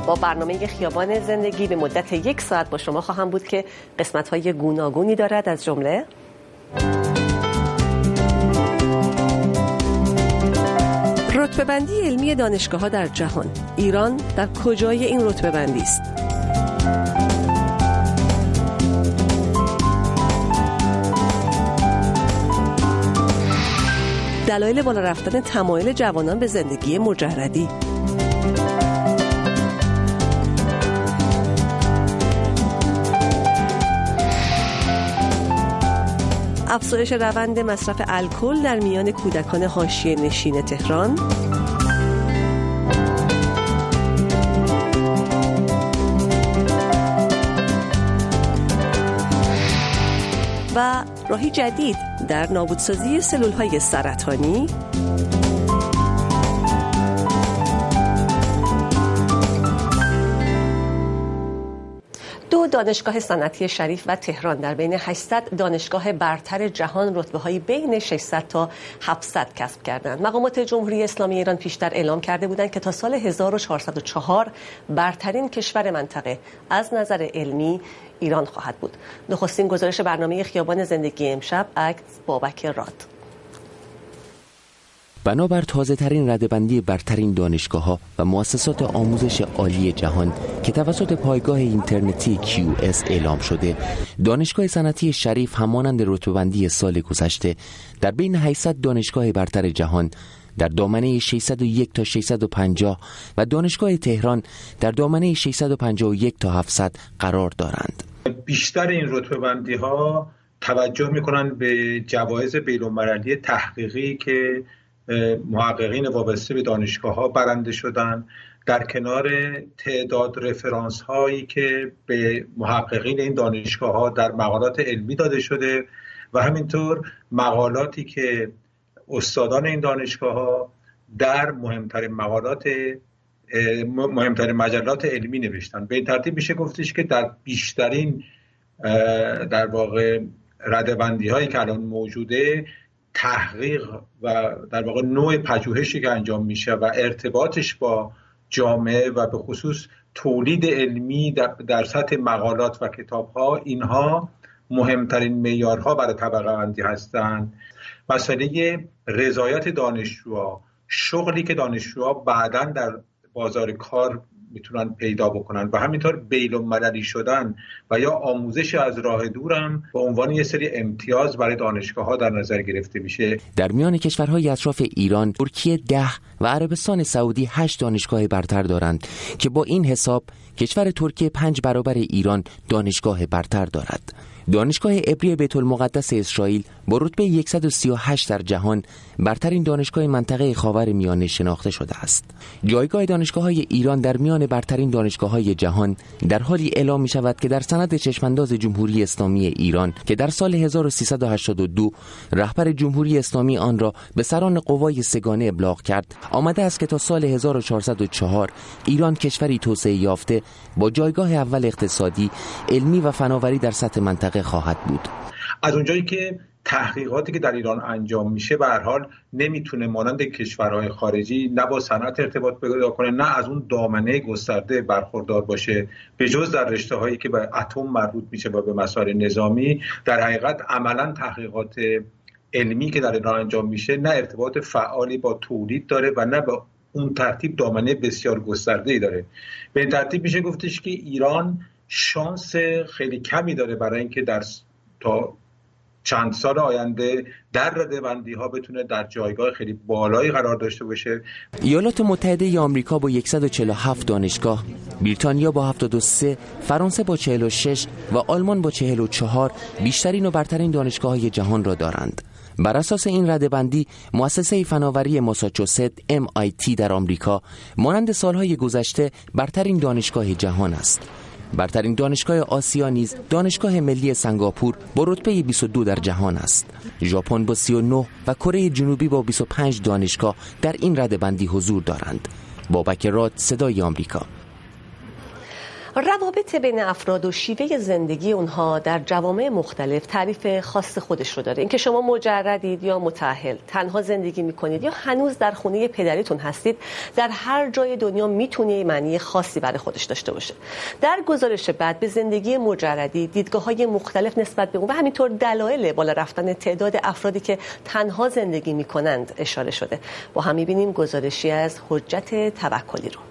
با برنامه خیابان زندگی به مدت 1 ساعت با شما خواهم بود که قسمت‌های گوناگونی دارد، از جمله رتبه‌بندی علمی دانشگاه‌ها در جهان. ایران در کجای این رتبه‌بندی است؟ دلایل بالا رفتن تمایل جوانان به زندگی مجردی. افزایش روند مصرف الکل در میان کودکان حاشیه نشین تهران. و راهی جدید در نابودسازی سلول‌های سرطانی. دانشگاه صنعتی شریف و تهران در بین 800 دانشگاه برتر جهان رتبه‌های بین 600 تا 700 کسب کردند. مقامات جمهوری اسلامی ایران پیشتر اعلام کرده بودند که تا سال 1404 برترین کشور منطقه از نظر علمی ایران خواهد بود. نخستین گزارش برنامه خیابان زندگی امشب، عکس بابک راد. بنابر تازه‌ترین رده‌بندی برترین دانشگاه‌ها و مؤسسات آموزش عالی جهان که توسط پایگاه اینترنتی QS اعلام شده، دانشگاه صنعتی شریف همانند رتبه‌بندی سال گذشته در بین 800 دانشگاه برتر جهان در دامنه 601 تا 650 و دانشگاه تهران در دامنه 651 تا 700 قرار دارند. بیشتر این رتبه‌بندی‌ها توجه می‌کنند به جوایز بین‌المللی تحقیقی که محققین وابسته به دانشگاه‌ها برنده شدن، در کنار تعداد رفرانس هایی که به محققین این دانشگاه‌ها در مقالات علمی داده شده و همینطور مقالاتی که استادان این دانشگاه‌ها در مهمترین مجلات علمی نوشتن. به این ترتیب میشه گفتش که در بیشترین در واقع رده‌بندی هایی که الان موجوده، تحقیق و در واقع نوع پژوهشی که انجام میشه و ارتباطش با جامعه و به خصوص تولید علمی در سطح مقالات و کتاب‌ها، اینها مهمترین معیارها برای طبقه بندی هستند. مسئله رضایت دانشجوها، شغلی که دانشجوها بعداً در بازار کار میتونن پیدا بکنن و همینطور بین‌المللی شدن و یا آموزش از راه دورم به عنوان یه سری امتیاز برای دانشگاه‌ها در نظر گرفته میشه. در میان کشورهای اطراف ایران، ترکیه 10 و عربستان سعودی 8 دانشگاه برتر دارند که با این حساب کشور ترکیه 5 برابر ایران دانشگاه برتر دارد. دانشگاه عبری بیت المقدس اسرائیل با رتبه 138 در جهان برترین دانشگاه منطقه خاورمیانه شناخته شده است. جایگاه دانشگاه‌های ایران در میان برترین دانشگاه‌های جهان در حالی اعلام می‌شود که در سند چشمانداز جمهوری اسلامی ایران که در سال 1382 رهبر جمهوری اسلامی آن را به سران قوای سگانه ابلاغ کرد، آمده است که تا سال 1404 ایران کشوری توسعه یافته با جایگاه اول اقتصادی، علمی و فناوری در سطح منطقه خواهد بود. از اونجایی که تحقیقاتی که در ایران انجام میشه به هر حال نمیتونه مانند کشورهای خارجی نه با صنعت ارتباط پیدا کنه، نه از اون دامنه گسترده برخوردار باشه، به جز در رشته‌هایی که به اتم مربوط میشه و به مسائل نظامی، در حقیقت عملاً تحقیقات علمی که در ایران انجام میشه نه ارتباط فعالی با تولید داره و نه با اون ترتیب دامنه بسیار گسترده‌ای داره. به این ترتیب میشه گفتش که ایران شانس خیلی کمی داره برای اینکه تا چند سال آینده در رده‌بندی‌ها بتونه در جایگاه خیلی بالایی قرار داشته باشه. ایالات متحده آمریکا با 147 دانشگاه، بریتانیا با 73، فرانسه با 46 و آلمان با 44 بیشترین و برترین دانشگاه‌های جهان را دارند. بر اساس این رده‌بندی، مؤسسه فناوری ماساچوست MIT در آمریکا مانند سالهای گذشته برترین دانشگاه جهان است. برترین دانشگاه آسیا نیز دانشگاه ملی سنگاپور با رتبه 22 در جهان است. ژاپن با 39 و کره جنوبی با 25 دانشگاه در این رده‌بندی حضور دارند. بابک راد، صدای آمریکا. روابط بین افراد و شیوه زندگی اونها در جوامع مختلف تعریف خاص خودش رو داره. اینکه شما مجردید یا متأهل، تنها زندگی میکنید یا هنوز در خونه پدریتون هستید، در هر جای دنیا میتونه معنی خاصی برای خودش داشته باشه. در گزارش بعد به زندگی مجردی دیدگاه‌های مختلف نسبت به اون و همینطور دلایل بالا رفتن تعداد افرادی که تنها زندگی میکنند اشاره شده. با هم میبینیم گزارشی از حجت توکلی رو.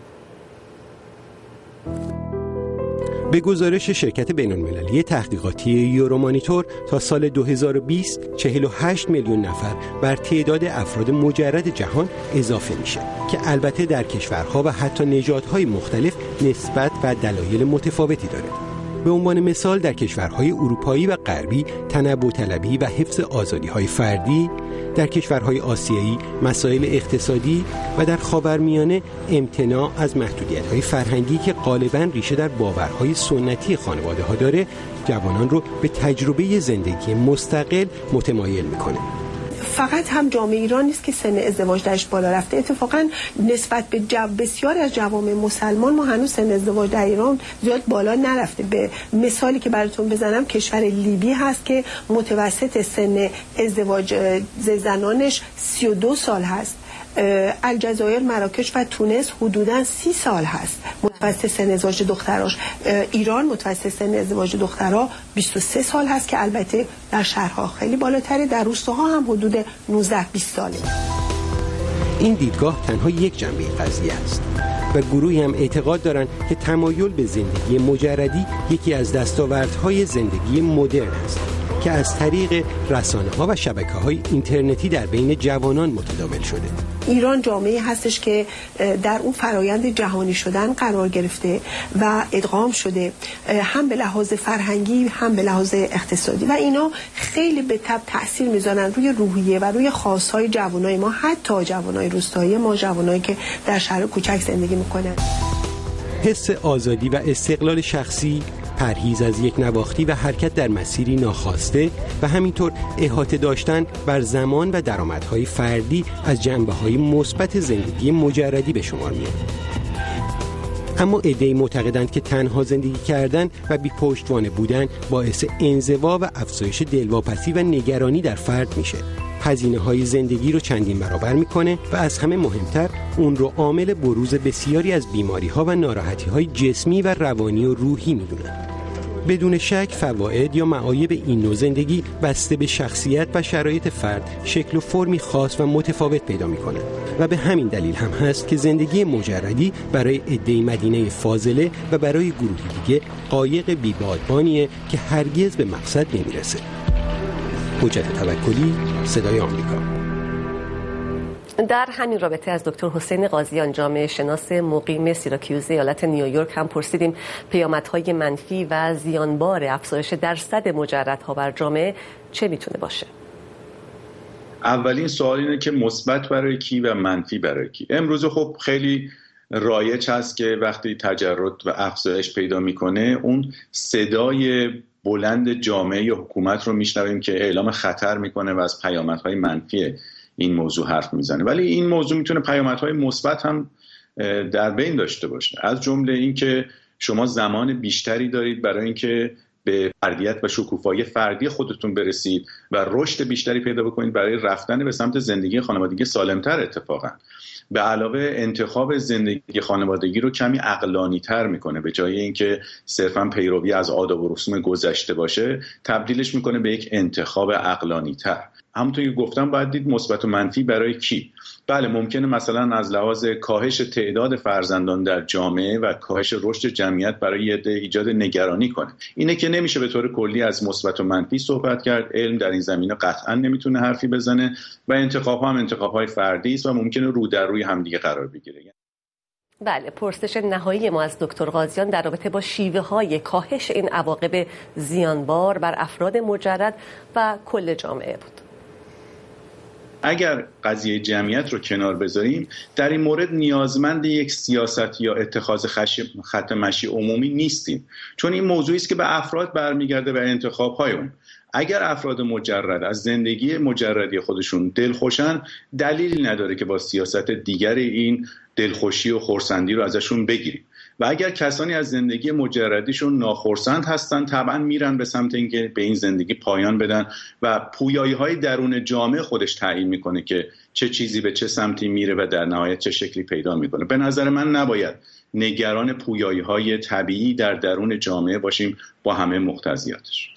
به گزارش شرکت بین‌المللی تحقیقاتی یورومانیتور تا سال 2020 48 میلیون نفر بر تعداد افراد مجرد جهان اضافه میشه که البته در کشورها و حتی نژادهای مختلف نسبت و دلایل متفاوتی داره. به عنوان مثال در کشورهای اروپایی و غربی تنوع طلبی و حفظ آزادی‌های فردی، در کشورهای آسیایی مسائل اقتصادی و در خاورمیانه امتناع از محدودیت‌های فرهنگی که غالباً ریشه در باورهای سنتی خانواده‌ها داره، جوانان رو به تجربه زندگی مستقل متمایل می‌کنه. فقط هم جامعه ایران نیست که سن ازدواج درش بالا رفته، اتفاقا نسبت به بسیار از جوامع مسلمان ما هنوز سن ازدواج در ایران زیاد بالا نرفته. به مثالی که براتون بزنم کشور لیبی هست که متوسط سن ازدواج زنانش 32 سال هست. الجزایر، مراکش و تونس حدوداً 30 سال هست متوسط سن ازدواج دختراش. ایران متوسط سن ازدواج دخترها 23 سال هست که البته در شهرها خیلی بالاتره، در روستاها هم حدود 19-20 ساله. این دیدگاه تنها یک جنبه قضیه است و گروهی هم اعتقاد دارند که تمایل به زندگی مجردی یکی از دستاوردهای زندگی مدرن است که از طریق رسانه‌ها و شبکه‌های اینترنتی در بین جوانان متداول شده. ایران جامعه هستش که در اون فرایند جهانی شدن قرار گرفته و ادغام شده، هم به لحاظ فرهنگی هم به لحاظ اقتصادی و اینا خیلی به تبع تأثیر میذارن روی روحیه و روی خواست‌های جوانای ما، حتی جوانای روستایی ما، جوانایی که در شهر کوچک زندگی میکنن. حس آزادی و استقلال شخصی، پرهیز از یک نواختی و حرکت در مسیری ناخواسته و همینطور احاطه داشتن بر زمان و درآمدهای فردی از جنبه‌های مثبت زندگی مجردی به شمار میاد. اما عده‌ای معتقدند که تنها زندگی کردن و بی پشتوانه بودن باعث انزوا و افزایش دلواپسی و نگرانی در فرد میشه. هزینه‌های زندگی رو چندین برابر میکنه و از همه مهمتر اون رو عامل بروز بسیاری از بیماری‌ها و ناراحتی‌های جسمی و روانی و روحی میدونن. بدون شک فواید یا معایب این نوع زندگی بسته به شخصیت و شرایط فرد شکل و فرمی خاص و متفاوت پیدا میکنه و به همین دلیل هم هست که زندگی مجردی برای عده‌ای مدینه فاضله و برای گروهی دیگه قایق بی‌بادبانیه که هرگز به مقصد نمیرسه. حجت توکلی، صدای آمریکا. در همین رابطه از دکتر حسین قاضیان، جامعه شناس مقیم سیراکیوز ایالت نیویورک هم پرسیدیم پیامدهای منفی و زیانبار افزایش درصد مجردها بر جامعه چه میتونه باشه؟ اولین سوال اینه که مثبت برای کی و منفی برای کی. امروز خب خیلی رایج هست که وقتی تجرد و افزایش پیدا میکنه اون صدای بلند جامعه یا حکومت رو میشنویم که اعلام خطر میکنه و از پیامدهای منفی این موضوع حرف میزنه، ولی این موضوع میتونه پیامدهای مثبت هم در بین داشته باشه. از جمله این که شما زمان بیشتری دارید برای اینکه به فردیت و شکوفایی فردی خودتون برسید و رشد بیشتری پیدا بکنید برای رفتن به سمت زندگی خانوادگی سالمتر. اتفاقا به علاوه انتخاب زندگی خانوادگی رو کمی عقلانی تر میکنه، به جای اینکه صرفا پیروی از آداب و رسوم گذشته باشه تبدیلش میکنه به یک انتخاب عقلانی تر. همونطور که گفتم باید دید مثبت و منفی برای کی. بله ممکنه مثلا از لحاظ کاهش تعداد فرزندان در جامعه و کاهش رشد جمعیت برای ایجاد نگرانی کنه. اینه که نمیشه به طور کلی از مثبت و منفی صحبت کرد. علم در این زمینه قطعا نمیتونه حرفی بزنه و انتخاب هم انتخاب‌های فردی است و ممکنه رو در روی همدیگه قرار بگیره. بله، پرسش نهایی ما از دکتر قاضیان در رابطه با شیوه‌های کاهش این عواقب زیانبار بر افراد مجرد و کل جامعه بود. اگر قضیه جمعیت رو کنار بذاریم، در این مورد نیازمند یک سیاست یا اتخاذ خط مشی عمومی نیستیم، چون این موضوعی است که به افراد برمیگرده و انتخاب‌های اون. اگر افراد مجرد از زندگی مجردی خودشون دلخوشن، دلیلی نداره که با سیاست دیگر این دلخوشی و خرسندی رو ازشون بگیریم. و اگر کسانی از زندگی مجردیشون ناخرسند هستن طبعا میرن به سمت اینکه به این زندگی پایان بدن و پویایی‌های درون جامعه خودش تعیین میکنه که چه چیزی به چه سمتی میره و در نهایت چه شکلی پیدا میکنه. به نظر من نباید نگران پویایی‌های طبیعی در درون جامعه باشیم با همه مقتضیاتش.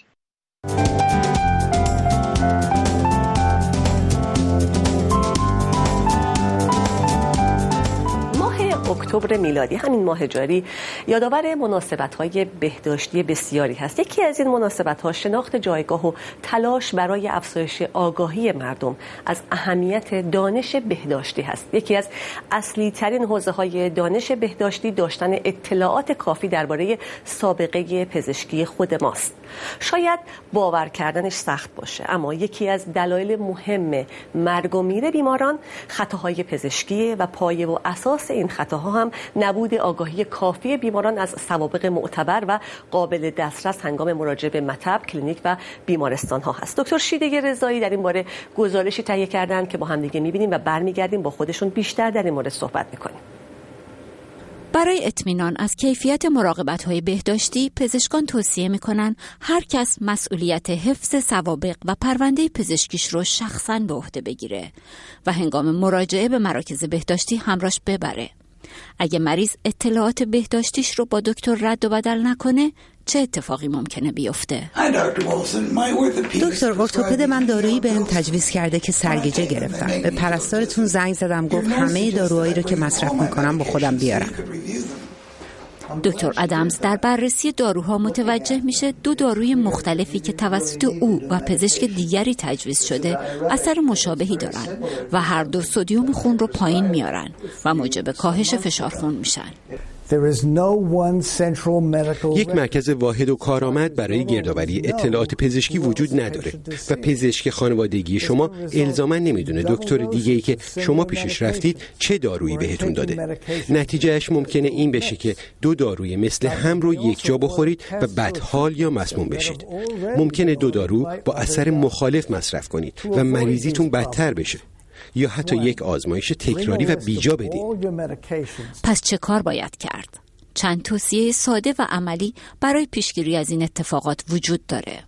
اکتبر میلادی، همین ماه جاری، یادآور مناسبت‌های بهداشتی بسیاری هست. یکی از این مناسبت‌ها شناخت جایگاه و تلاش برای افزایش آگاهی مردم از اهمیت دانش بهداشتی هست. یکی از اصلی ترین حوزه‌های دانش بهداشتی داشتن اطلاعات کافی درباره سابقه پزشکی خود ماست. شاید باور کردنش سخت باشه، اما یکی از دلایل مهم مرگ و میر بیماران خطاهای پزشکی و پایه و اساس این خطاها هم نبود آگاهی کافی بیماران از سوابق معتبر و قابل دسترس هنگام مراجعه به مطب، کلینیک و بیمارستان ها هست. دکتر شیده رضایی در این باره گزارشی تهیه کردند که با هم دیگه می‌بینیم و برمیگردیم با خودشون بیشتر در این مورد صحبت می‌کنیم. برای اطمینان از کیفیت مراقبت‌های بهداشتی، پزشکان توصیه می‌کنند هر کس مسئولیت حفظ سوابق و پرونده پزشکیش رو شخصاً به عهده بگیره و هنگام مراجعه به مراکز بهداشتی همراهش ببره. اگه مریض اطلاعات بهداشتیش رو با دکتر رد و بدل نکنه، چه اتفاقی ممکنه بیفته؟ دکتر ارتوپد من دارویی بهم تجویز کرده که سرگیجه گرفتم. به پرستارتون زنگ زدم، گفت همه داروهایی رو که مصرف میکنم با خودم بیارم. دکتر ادمز در بررسی داروها متوجه میشه 2 داروی مختلفی که توسط او و پزشک دیگری تجویز شده اثر مشابهی دارن و هر دو سدیم خون رو پایین میارن و موجب کاهش فشار خون میشن. یک مرکز واحد و کارآمد برای گردآوری اطلاعات پزشکی وجود نداره و پزشک خانوادگی شما الزاما نمیدونه دکتر دیگه‌ای که شما پیشش رفتید چه دارویی بهتون داده. نتیجهش ممکنه این بشه که 2 داروی مثل هم رو یک جا بخورید و بدحال یا مسموم بشید. ممکنه 2 دارو با اثر مخالف مصرف کنید و مریضیتون بدتر بشه، یا حتی یک آزمایش تکراری و بیجا بدید. پس چه کار باید کرد؟ چند توصیه ساده و عملی برای پیشگیری از این اتفاقات وجود داره.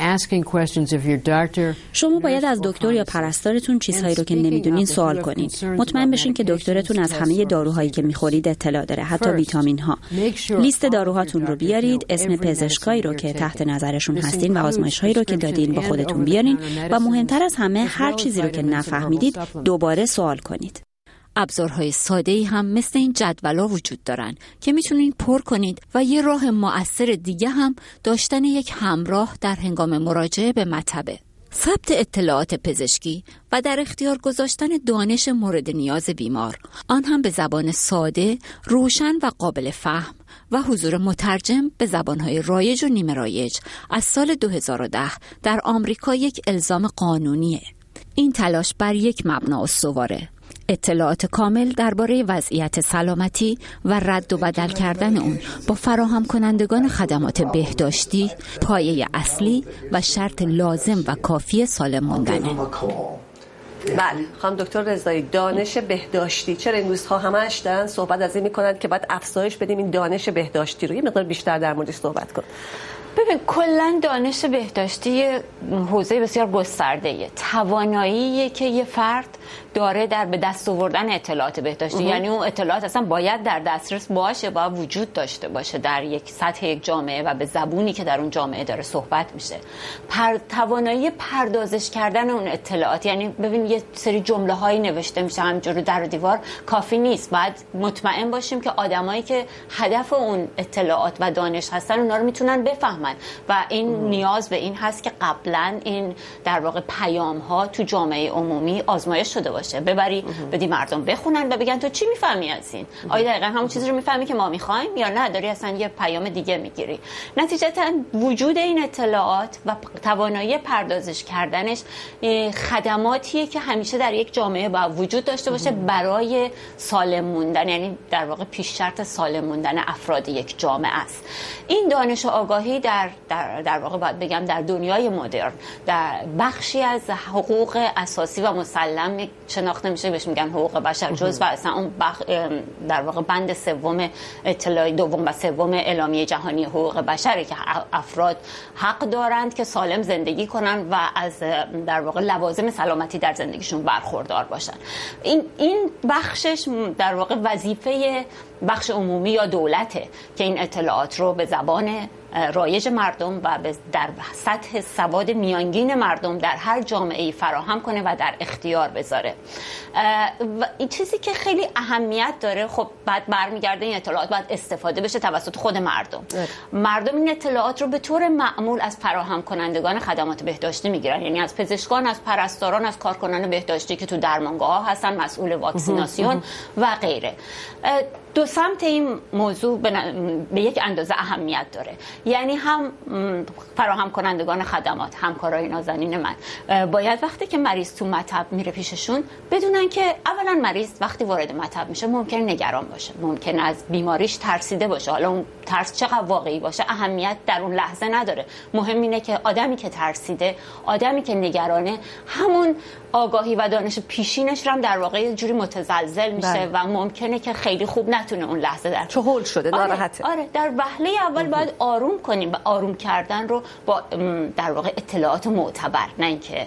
شما باید از دکتر یا پرستارتون چیزهایی رو که نمیدونین سوال کنین. مطمئن بشین که دکترتون از همه داروهایی که میخورید اطلاع داره، حتی ویتامین ها. لیست داروهاتون رو بیارید، اسم پزشکایی رو که تحت نظرشون هستین و آزمایش‌هایی رو که دادین با خودتون بیارین و مهمتر از همه هر چیزی رو که نفهمیدید دوباره سوال کنید. ابزارهای ساده‌ای هم مثل این جدولا وجود دارن که میتونین پر کنید و یه راه مؤثر دیگه هم داشتن یک همراه در هنگام مراجعه به مطبه. ثبت اطلاعات پزشکی و در اختیار گذاشتن دانش مورد نیاز بیمار، آن هم به زبان ساده، روشن و قابل فهم و حضور مترجم به زبانهای رایج و نیمه رایج از سال 2010 در آمریکا یک الزام قانونیه. این تلاش بر یک مبنا استواره: اطلاعات کامل درباره وضعیت سلامتی و رد و بدل کردن اون با فراهم کنندگان خدمات بهداشتی پایه اصلی و شرط لازم و کافی سالم موندنه. بله خانم دکتر رضایی، دانش بهداشتی، چرا این روزها همش دارن صحبت از این میکنن که باید افزایش بدیم این دانش بهداشتی رو؟ یه مقدار بیشتر در موردش صحبت کن. ببین کلا دانش بهداشتی حوزه بسیار گسترده‌ایه. تواناییه که یه فرد داره در به دست آوردن اطلاعات بهداشتی، یعنی اون اطلاعات اصلا باید در دسترس باشه، باید وجود داشته باشه در یک سطح یک جامعه و به زبونی که در اون جامعه داره صحبت میشه. توانایی پردازش کردن اون اطلاعات، یعنی ببین یه سری جمله‌هایی نوشته میشه همینجوری در دیوار کافی نیست، باید مطمئن باشیم که آدمایی که هدف اون اطلاعات و دانش هستن اونا رو میتونن بفهمن و این نیاز به این هست که قبلا این در واقع پیام‌ها تو جامعه عمومی آزمایش شده باشه، ببری بدی مردم بخونن و بگن تو چی میفهمی از این؟ آیا دقیقاً همون چیزی رو میفهمی که ما میخوایم یا نه داری اصلا یه پیام دیگه میگیری؟ نتیجتاً وجود این اطلاعات و توانایی پردازش کردنش خدماتیه که همیشه در یک جامعه باید وجود داشته باشه برای سالم موندن، یعنی در واقع پیش شرط سالم موندن افراد یک جامعه است. این دانش و آگاهی در در واقع باید بگم در دنیای مدرن در بخشی از حقوق اساسی و مسلم شناخته میشه، بهش میگن حقوق بشر، جزء اصلا اون در واقع بند سوم اطلاع دوم و سوم اعلامیه جهانی حقوق بشره که افراد حق دارند که سالم زندگی کنن و از در واقع لوازم سلامتی در زندگیشون برخوردار باشن. این بخشش در واقع وظیفه بخش عمومی یا دولته که این اطلاعات رو به زبان رایج مردم و در سطح سواد میانگین مردم در هر جامعه‌ای فراهم کنه و در اختیار بذاره. و این چیزی که خیلی اهمیت داره، خب بعد برمیگرده این اطلاعات باید استفاده بشه توسط خود مردم. مردم این اطلاعات رو به طور معمول از فراهم کنندگان خدمات بهداشتی میگیرن، یعنی از پزشکان، از پرستاران، از کارکنان بهداشتی که تو درمانگاه‌ها هستن، مسئول واکسیناسیون و غیره. دو سمت این موضوع به یک اندازه اهمیت داره، یعنی هم فراهم کنندگان خدمات، همکارای نازنین من باید وقتی که مریض تو مطب میره پیششون بدونن که اولا مریض وقتی وارد مطب میشه ممکن نگران باشه، ممکن از بیماریش ترسیده باشه، حالا اون ترس چقدر واقعی باشه اهمیت در اون لحظه نداره، مهم اینه که آدمی که ترسیده، آدمی که نگرانه، همون آگاهی و دانش پیشینش هم در واقع یه جوری متزلزل میشه و ممکنه که خیلی خوب نتونه اون لحظه در چه هول شده، ناراحته. آره در وهله اول باید آروم کنیم و آروم کردن رو با در واقع اطلاعات معتبر، نه اینکه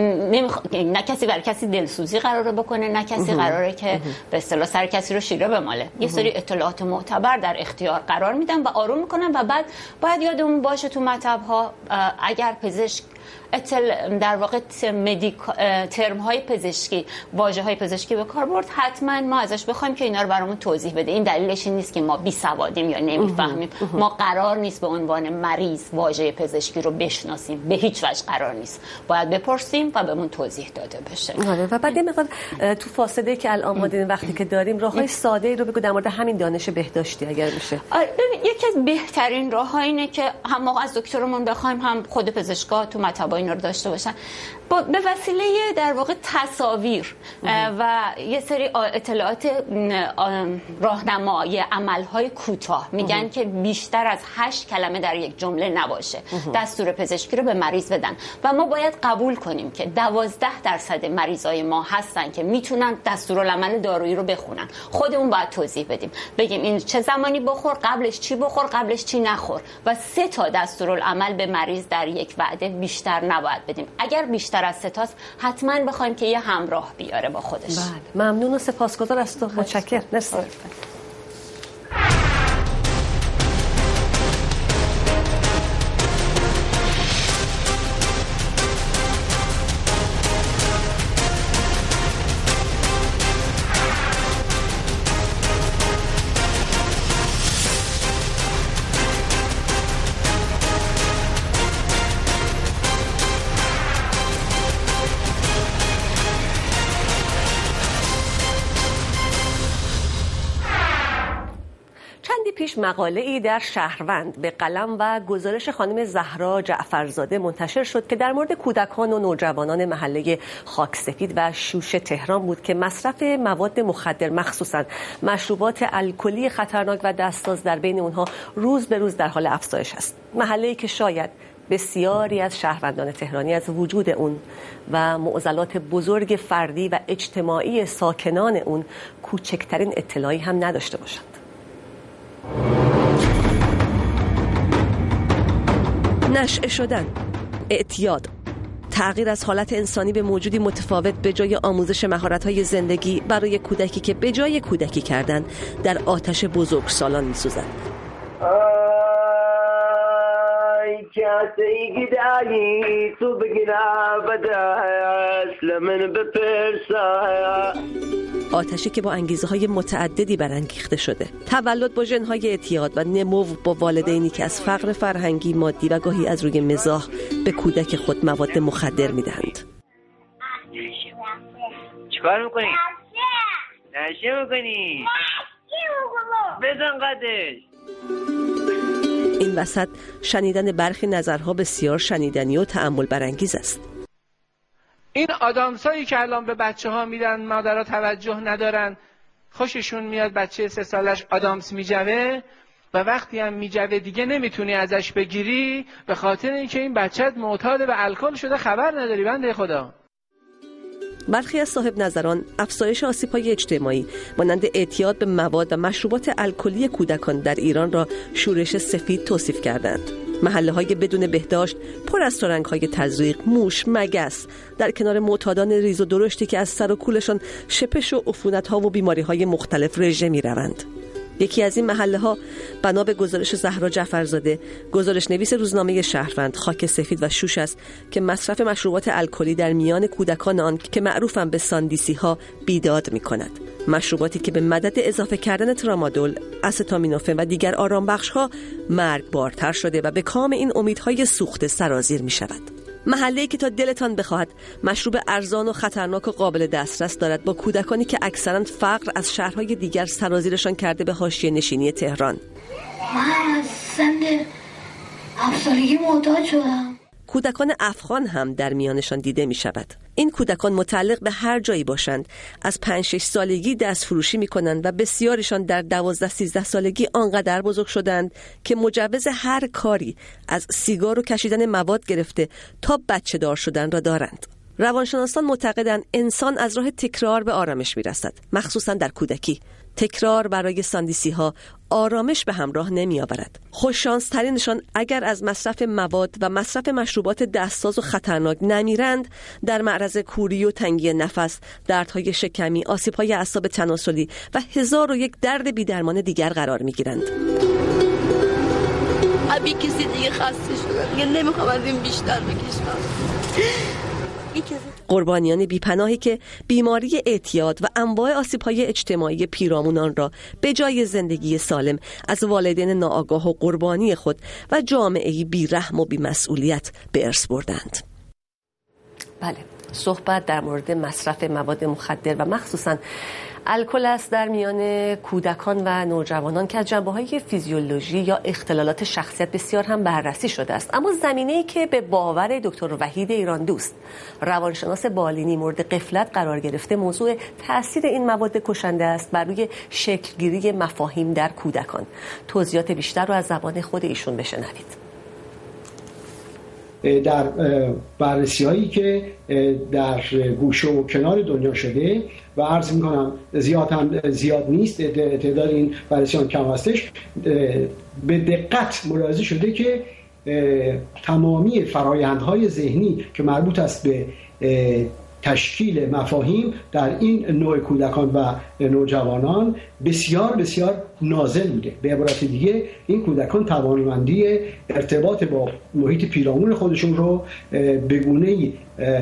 نه کسی بر کسی دلسوزی قراره بکنه، نه کسی قراره که به اصطلاح سر کسی رو شیره بماله. یه سری اطلاعات معتبر در اختیار قرار میدن و آروم میکنن و بعد باید یادمون باشه تو مطب ها اگر پزشک در واقع ترم های پزشکی، واژه های پزشکی به کار برد، حتما ما ازش بخوایم که اینا رو برامون توضیح بده. این دلیلش این نیست که ما بی سوادیم یا نمیفهمیم. ما قرار نیست به عنوان مریض واژه پزشکی رو بشناسیم، به هیچ وجه قرار نیست. باید بپرسیم و بهمون توضیح داده بشه. و بعد یه مقدار تو فاصله که الان ما دیدیم وقتی که داریم راههای ساده رو بگو در مورد همین دانش بهداشتی اگر میشه. یکی از بهترین راه‌ها اینه که هم ما از دکترمون بخوایم، هم خود پزشکا تو مطب اینا رو داشته باشن، به وسیله در واقع تصاویر و یه سری اطلاعات راهنمای عملهای کوتاه، میگن که بیشتر از 8 کلمه در یک جمله نباشه، دستور پزشکی رو به مریض بدن و ما باید قبول کنیم که 12% مریضای ما هستن که میتونن دستورالعمل دارویی رو بخونن. خودمون باید توضیح بدیم، بگیم این چه زمانی بخور، قبلش چی بخور، قبلش چی نخور، و 3 تا دستورالعمل به مریض در یک وعده بیشتر نباید بدیم. اگر بیشتر از 3 تاست حتما بخوایم که یه همراه بیاره با خودش. بله، ممنون و سپاسگزار از تو. متشکرم. مرسی. مقاله‌ای در شهروند به قلم و گزارش خانم زهرا جعفرزاده منتشر شد که در مورد کودکان و نوجوانان محله خاکسفید و شوش تهران بود که مصرف مواد مخدر، مخصوصاً مشروبات الکلی خطرناک و دستساز در بین اونها روز به روز در حال افزایش است. محله‌ای که شاید بسیاری از شهروندان تهرانی از وجود اون و معضلات بزرگ فردی و اجتماعی ساکنان اون کوچکترین اطلاعی هم نداشته باشند. نشئه شدن، اعتیاد، تغییر از حالت انسانی به موجودی متفاوت به جای آموزش مهارت‌های زندگی برای کودکی که به جای کودکی کردن در آتش بزرگسالان می‌سوزد. کسی گدایی تو بگیره بدست لمن بپرسه. آتشی که با انگیزه‌های متعددی برانگیخته شده. تولد با ژن‌های اعتیاد و نمو با والدینی که از فقر فرهنگی، مادی و گاهی از روی مزاح به کودک خود مواد مخدر می‌دهند. چیکار می‌کنی؟ نشه می‌کنی؟ بزن قدش. این وسط شنیدن برخی نظرها بسیار شنیدنی و تأمل برانگیز است. این آدامسایی که الان به بچه ها میدن مادرها توجه ندارن، خوششون میاد بچه 3 سالش آدامس میجوه، و وقتی هم میجوه دیگه نمیتونی ازش بگیری، به خاطر اینکه این بچت معتاد به الکل شده خبر نداری. بنده خدا. برخی از صاحب نظران افزایش آسیب‌های اجتماعی مانند اعتیاد به مواد و مشروبات الکلی کودکان در ایران را شورش سفید توصیف کردند. محله‌های بدون بهداشت پر از ترنگ‌های تزریق، موش، مگس در کنار معتادان ریز و درشتی که از سر و کولشان شپش و عفونت‌ها و بیماری‌های مختلف رژه می‌روند. یکی از این محله‌ها بنا به گزارش زهرا جعفرزاده، گزارش نویس روزنامه شهروند، خاک سفید و شوش است که مصرف مشروبات الکلی در میان کودکان آن که معروفن به ساندیسی‌ها بیداد می‌کند. مشروباتی که به مدد اضافه کردن ترامادول، استامینوفن و دیگر آرامبخش‌ها مرگبارتر شده و به کام این امیدهای سوخته سرازیر می‌شود. محله‌ای که تا دلتان بخواهد مشروب ارزان و خطرناک و قابل دسترس دارد، با کودکانی که اکثراً فقر از شهرهای دیگر سرازیرشان کرده به حاشیه نشینی تهران. من از سن 7 سالگی معتاد شدم. کودکان افغان هم در میانشان دیده می شود. این کودکان متعلق به هر جایی باشند از 5-6 سالگی دست فروشی می کنند و بسیارشان در 12-13 سالگی آنقدر بزرگ شدند که مجوز هر کاری از سیگار و کشیدن مواد گرفته تا بچه دار شدن را دارند. روانشناسان معتقدند انسان از راه تکرار به آرامش می رسد، مخصوصا در کودکی. تکرار برای ساندیسی ها آرامش به همراه نمی آورد. خوششانس ترینشان اگر از مصرف مواد و مصرف مشروبات دستساز و خطرناک نمیرند، در معرض کوری و تنگی نفس، دردهای شکمی، آسیب‌های اعصاب تناسلی و 1001 درد بی‌درمان دیگر قرار می گیرند. ابی کسی دیگه خسته شدم، دیگه نمیخوام از این بیشتر بکشم. قربانیان بیپناهی که بیماری اعتیاد و انواع آسیب‌های اجتماعی پیرامونان را به جای زندگی سالم از والدین ناآگاه و قربانی خود و جامعه‌ای بی‌رحم و بی‌مسئولیت به ارث بردند. بله، صحبت در مورد مصرف مواد مخدر و مخصوصاً الکل است در میان کودکان و نوجوانان که از جنبه‌های فیزیولوژی یا اختلالات شخصیت بسیار هم بررسی شده است. اما زمینه‌ای که به باور دکتر وحید ایران دوست، روانشناس بالینی، مورد غفلت قرار گرفته، موضوع تاثیر این مواد کشنده است بر روی شکلگیری مفاهیم در کودکان. توضیحات بیشتر رو از زبان خود ایشون بشنوید. در بررسی هایی که در گوشه و کنار دنیا شده و عرض میکنم زیاد نیست، تعداد این بررسیان کم هستش، به دقت ملاحظه شده که تمامی فرایندهای ذهنی که مربوط است به تشکیل مفاهیم در این نوع کودکان و نوجوانان بسیار بسیار نازل بوده. به عبارت دیگه این کودکان توانمندی ارتباط با محیط پیرامون خودشون رو به گونه‌ای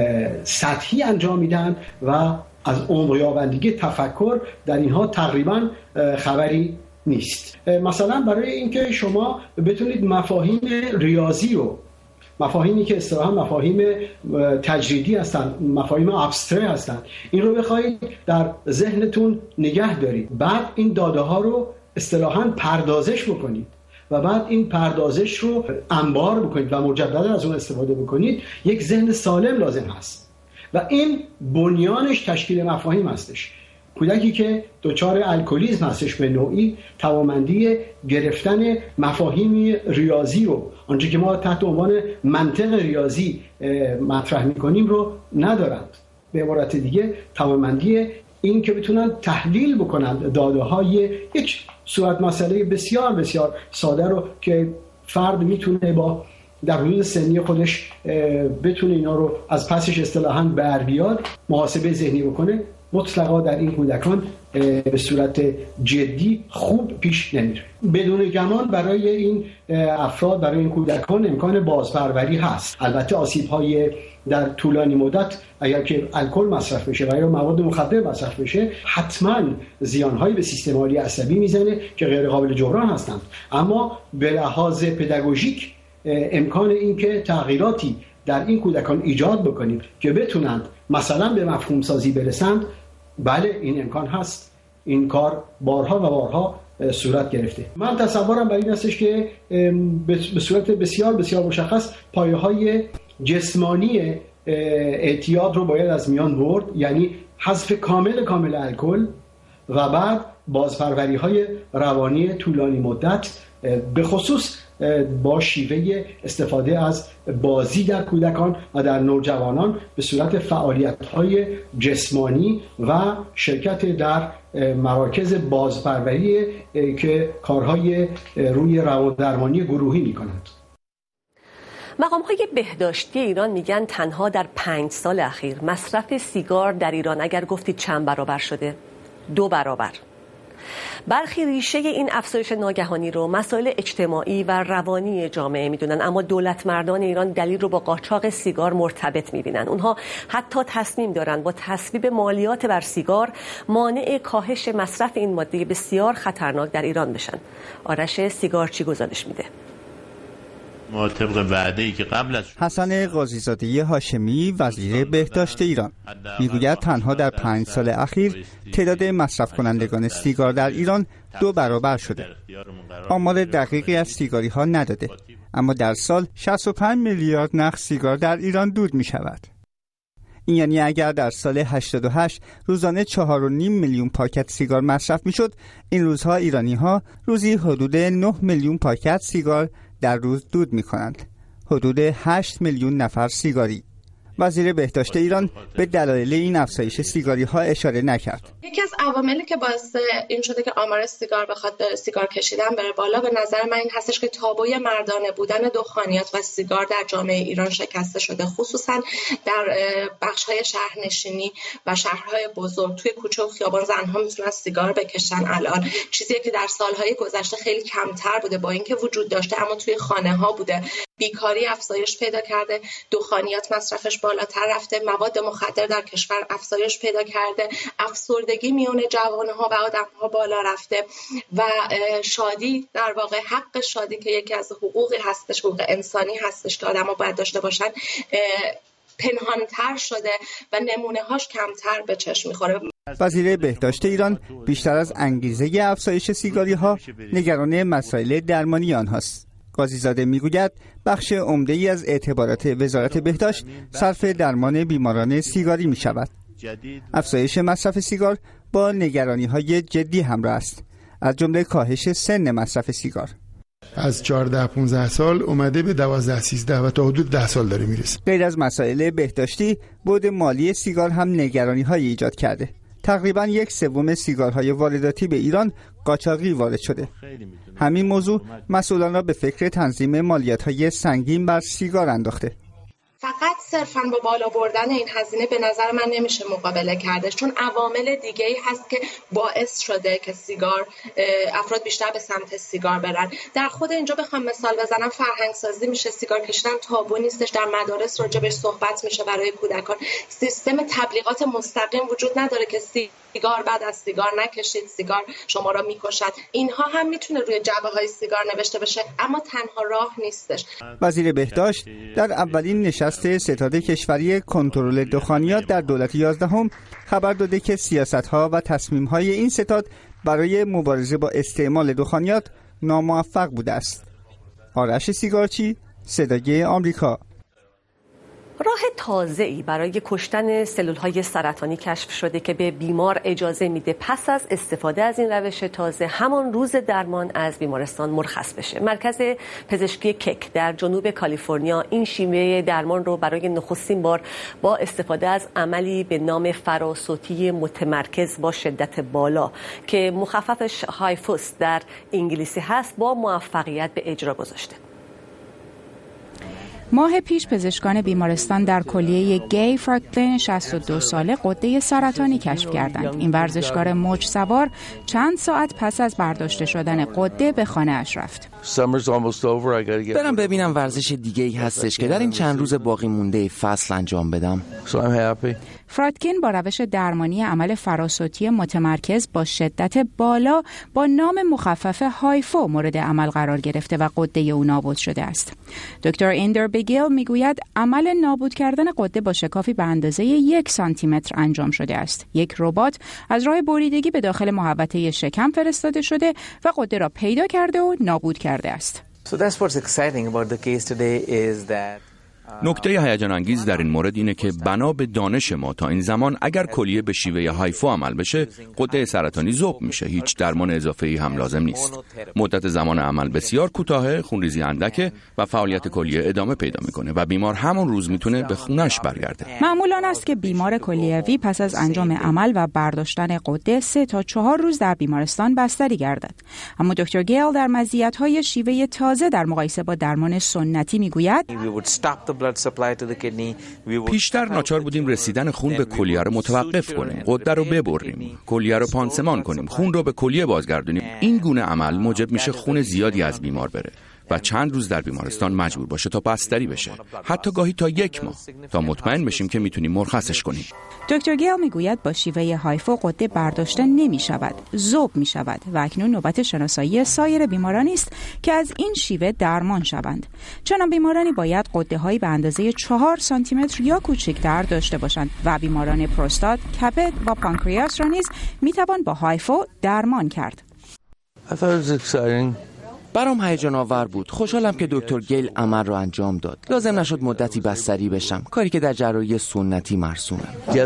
سطحی انجام میدن و از عمق‌یابندگی تفکر در اینها تقریبا خبری نیست. مثلا برای اینکه شما بتونید مفاهیم ریاضی رو، مفاهیمی که اصطلاحاً مفاهیم تجریدی هستن، مفاهیم ابستره هستن، این رو بخواید در ذهنتون نگه دارید، بعد این داده ها رو اصطلاحاً پردازش بکنید و بعد این پردازش رو انبار بکنید و مجددا از اون استفاده بکنید، یک ذهن سالم لازم هست و این بنیانش تشکیل مفاهیم هستش. کودکی که دچار الکلیسم هستش به نوعی توانمندی گرفتن مفاهیم ریاضی رو، آنچه که ما تحت عنوان منطق ریاضی مطرح می‌کنیم رو ندارند. به عبارت دیگه توانمندی این که بتونن تحلیل بکنند داده‌های یک صورت مسئله بسیار بسیار ساده رو که فرد میتونه با در حدود سنی خودش بتونه اینا رو از پسش اصطلاحاً بر بیاد، محاسبه ذهنی بکنه، مطلقا در این کودکان به صورت جدی خوب پیش نمیره. بدون گمان برای این افراد، برای این کودکان امکان بازپروری هست. البته آسیب‌های در طولانی مدت اگر که الکل مصرف بشه و یا مواد مخدر مصرف بشه، حتما زیان‌هایی به سیستم عالی عصبی میزنه که غیر قابل جبران هستند. اما به لحاظ پداگوژیک امکان این که تغییراتی در این کودکان ایجاد بکنیم که بتونند مثلا به مفهوم سازی برسند، بله این امکان هست. این کار بارها و بارها صورت گرفته. من تصورم بر این هستش که به صورت بسیار بسیار مشخص پایه‌های جسمانی اعتیاد رو باید از میان برد، یعنی حذف کامل الکل و بعد بازپروری‌های روانی طولانی مدت به خصوص با شیوه استفاده از بازی در کودکان و در نوجوانان به صورت فعالیت‌های جسمانی و شرکت در مراکز بازپروری که کارهای روی روان‌درمانی گروهی می‌کنند. مقام‌های بهداشتی ایران میگن تنها در 5 سال اخیر مصرف سیگار در ایران اگر گفتید چند برابر شده؟ 2 برابر. برخی ریشه این افزایش ناگهانی رو مسائل اجتماعی و روانی جامعه میدونن، اما دولت مردان ایران دلیل رو با قاچاق سیگار مرتبط میبینن. اونها حتی تصمیم دارن با تصویب مالیات بر سیگار مانع کاهش مصرف این ماده بسیار خطرناک در ایران بشن. آرش سیگارچی گزارش میده. ما طبق وعده‌ای که قبل از حسن قاضی‌زاده هاشمی وزیر بهداشت ایران میگوید تنها در 5 سال اخیر تعداد مصرف کنندگان سیگار در ایران 2 برابر شده. آمار دقیقی از سیگاری ها نداده، اما در سال 65 میلیارد نخ سیگار در ایران دود می شود. این یعنی اگر در سال 88 روزانه 4.5 میلیون پاکت سیگار مصرف می شد، این روزها ایرانی ها روزی حدود 9 میلیون پاکت سیگار در روز دود می کنند. حدود 8 میلیون نفر سیگاری. وزیر بهداشت ایران به دلایل این افزایش سیگاری ها اشاره نکرد. یکی از عواملی که باعث این شده که آمار سیگار بخواد به سیگار کشیدن بره بالا به نظر من این هستش که تابوی مردانه بودن دخانیات و سیگار در جامعه ایران شکسته شده، خصوصا در بخش‌های شهرنشینی و شهرهای بزرگ. توی کوچه و خیابان زن‌ها میتونن سیگار بکشن الان، چیزی که در سال‌های گذشته خیلی کمتر بوده با اینکه وجود داشته اما توی خانه‌ها بوده. بیکاری افزایش پیدا کرده، دخانیات مصرفش بالاتر رفته، مواد مخدر در کشور افزایش پیدا کرده، افسردگی میون جوانها و آدمها بالا رفته و شادی، در واقع حق شادی که یکی از حقوقی هستش، حقوق انسانی هستش که آدم‌ها باید داشته باشن، پنهان‌تر شده و نمونه‌هاش کمتر به چشم می‌خوره. وزیر بهداشت ایران بیشتر از انگیزه افزایش سیگاری‌ها نگران مسائل درمانی آنهاست. قاضی‌زاده میگوید بخش عمده‌ای از اعتبارات وزارت بهداشت صرف درمان بیماران سیگاری می شود. افزایش مصرف سیگار با نگرانی‌های جدی همراه است، از جمله کاهش سن مصرف سیگار. از 14-15 سال اومده به 12-13 و تا حدود 10 سال داره میرسه. غیر از مسائل بهداشتی، بعد مالی سیگار هم نگرانی‌های ایجاد کرده. تقریباً 1/3 سیگارهای وارداتی به ایران قاچاقی وارد شده. همین موضوع مسئولان را به فکر تنظیم مالیات‌های سنگین بر سیگار انداخته. فقط صرفاً با بالا بردن این هزینه به نظر من نمیشه مقابله کردش، چون عوامل دیگه‌ای هست که باعث شده که افراد بیشتر به سمت سیگار برن. در خود اینجا بخوام مثال بزنم، فرهنگ سازی میشه، سیگار کشیدن تابو نیستش، در مدارس راجبش صحبت میشه برای کودکان. سیستم تبلیغات مستقیم وجود نداره که سیگار بعد از سیگار نکشید، سیگار شما را میکشد. اینها هم میتونه روی جعبه‌های سیگار نوشته بشه، اما تنها راه نیستش. وزیر بهداشت در اولین نشست ستاد کشوری کنترل دخانیات در دولت 11 خبر داده که سیاست‌ها و تصمیم‌های این ستاد برای مبارزه با استعمال دخانیات ناموفق بوده است. آرش سیگارچی، صدای آمریکا. راه تازه‌ای برای کشتن سلول‌های سرطانی کشف شده که به بیمار اجازه میده پس از استفاده از این روش تازه همان روز درمان از بیمارستان مرخص بشه. مرکز پزشکی کک در جنوب کالیفرنیا این شیوه درمان رو برای نخستین بار با استفاده از عملی به نام فراسوتی متمرکز با شدت بالا که مخففش هایفوس در انگلیسی هست با موفقیت به اجرا گذاشته. ماه پیش پزشکان بیمارستان در کلیه گی فرانکلین 62 ساله غده سرطانی کشف کردند. این ورزشکار موج سوار چند ساعت پس از برداشته شدن غده به خانه اش رفت. برم ببینم ورزش دیگه‌ای هستش که در این چند روز باقی مونده فصل انجام بدم. فراتکین با روش درمانی عمل فراسوتی متمرکز با شدت بالا با نام مخفف هایفو مورد عمل قرار گرفته و غده او نابود شده است. دکتر ایندر بگیل میگوید عمل نابود کردن غده با شکافی به اندازه 1 سانتیمتر انجام شده است. یک ربات از راه بریدگی به داخل محوطه شکم فرستاده شده و غده را پیدا کرده و نابود کرده است. نکته هیجان انگیز در این مورد اینه که بنا به دانش ما تا این زمان اگر کلیه به شیوه هایفو عمل بشه، غده سرطانی ذوب میشه. هیچ درمان اضافه‌ای هم لازم نیست. مدت زمان عمل بسیار کوتاهه، خونریزی اندکه و فعالیت کلیه ادامه پیدا میکنه و بیمار همون روز میتونه به خونش برگرده. معمول آن است که بیمار کلیوی پس از انجام عمل و برداشتن غده 3 تا 4 روز در بیمارستان بستری گردد. اما دکتر گیل در مزیت‌های شیوه تازه در مقایسه با درمان سنتی میگوید پیشتر ناچار بودیم رسیدن خون به کلیه رو متوقف کنیم، غده رو ببریم، کلیه رو پانسمان کنیم، خون رو به کلیه بازگردونیم. این گونه عمل موجب میشه خون زیادی از بیمار بره و چند روز در بیمارستان مجبور باشه تا بستری بشه، حتی گاهی تا 1 ماه، تا مطمئن بشیم که میتونیم مرخصش کنیم. دکتر گیل میگوید با شیوه هایفو غده برداشته نمی شود، ذوب می شود و اکنون نوبت شناسایی سایر بیمارانی است که از این شیوه درمان شوند. چنان بیمارانی باید غده هایی به اندازه 4 سانتی متر یا کوچکتر داشته باشند و بیماران پروستات، کبد و پانکریاس را نیز می توان با هایفو درمان کرد. برام هیجان آور بود. خوشحالم که دکتر گیل عمل رو انجام داد. لازم نشد مدتی بستری بشم، کاری که در جراحی سنتی مرسومه.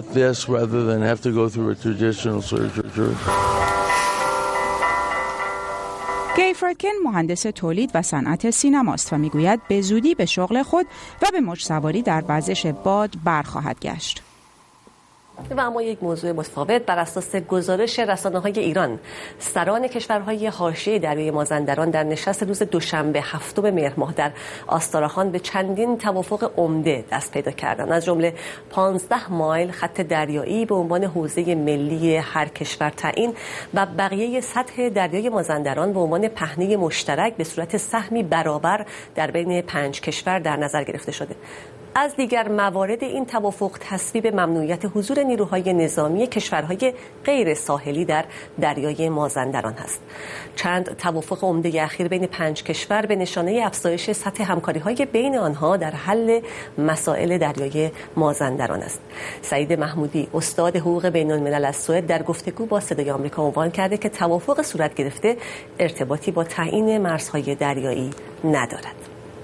گی فردکن مهندس تولید و صنعت سینماست و میگوید به زودی به شغل خود و به موج سواری در وزش باد برخواهد گشت. و اما یک موضوع متفاوت، بر اساس گزارش رسانه‌های ایران، سران کشورهای حاشیه دریای مازندران در نشست روز دوشنبه 7 مهر ماه در آستاراخان به چندین توافق عمده دست پیدا کردند. از جمله 15 مایل خط دریایی به عنوان حوزه ملی هر کشور تعیین و بقیه سطح دریای مازندران به عنوان پهنه مشترک به صورت سهمی برابر در بین 5 کشور در نظر گرفته شده. از دیگر موارد این توافق تصویب ممنوعیت حضور نیروهای نظامی کشورهای غیر ساحلی در دریای مازندران است. چند توافق عمده اخیر بین 5 کشور به نشانه افزایش سطح همکاری‌های بین آنها در حل مسائل دریای مازندران است. سعید محمودی، استاد حقوق بین‌الملل از سوئد، در گفتگو با صدای آمریکا عنوان کرده که توافق صورت گرفته ارتباطی با تعیین مرزهای دریایی ندارد.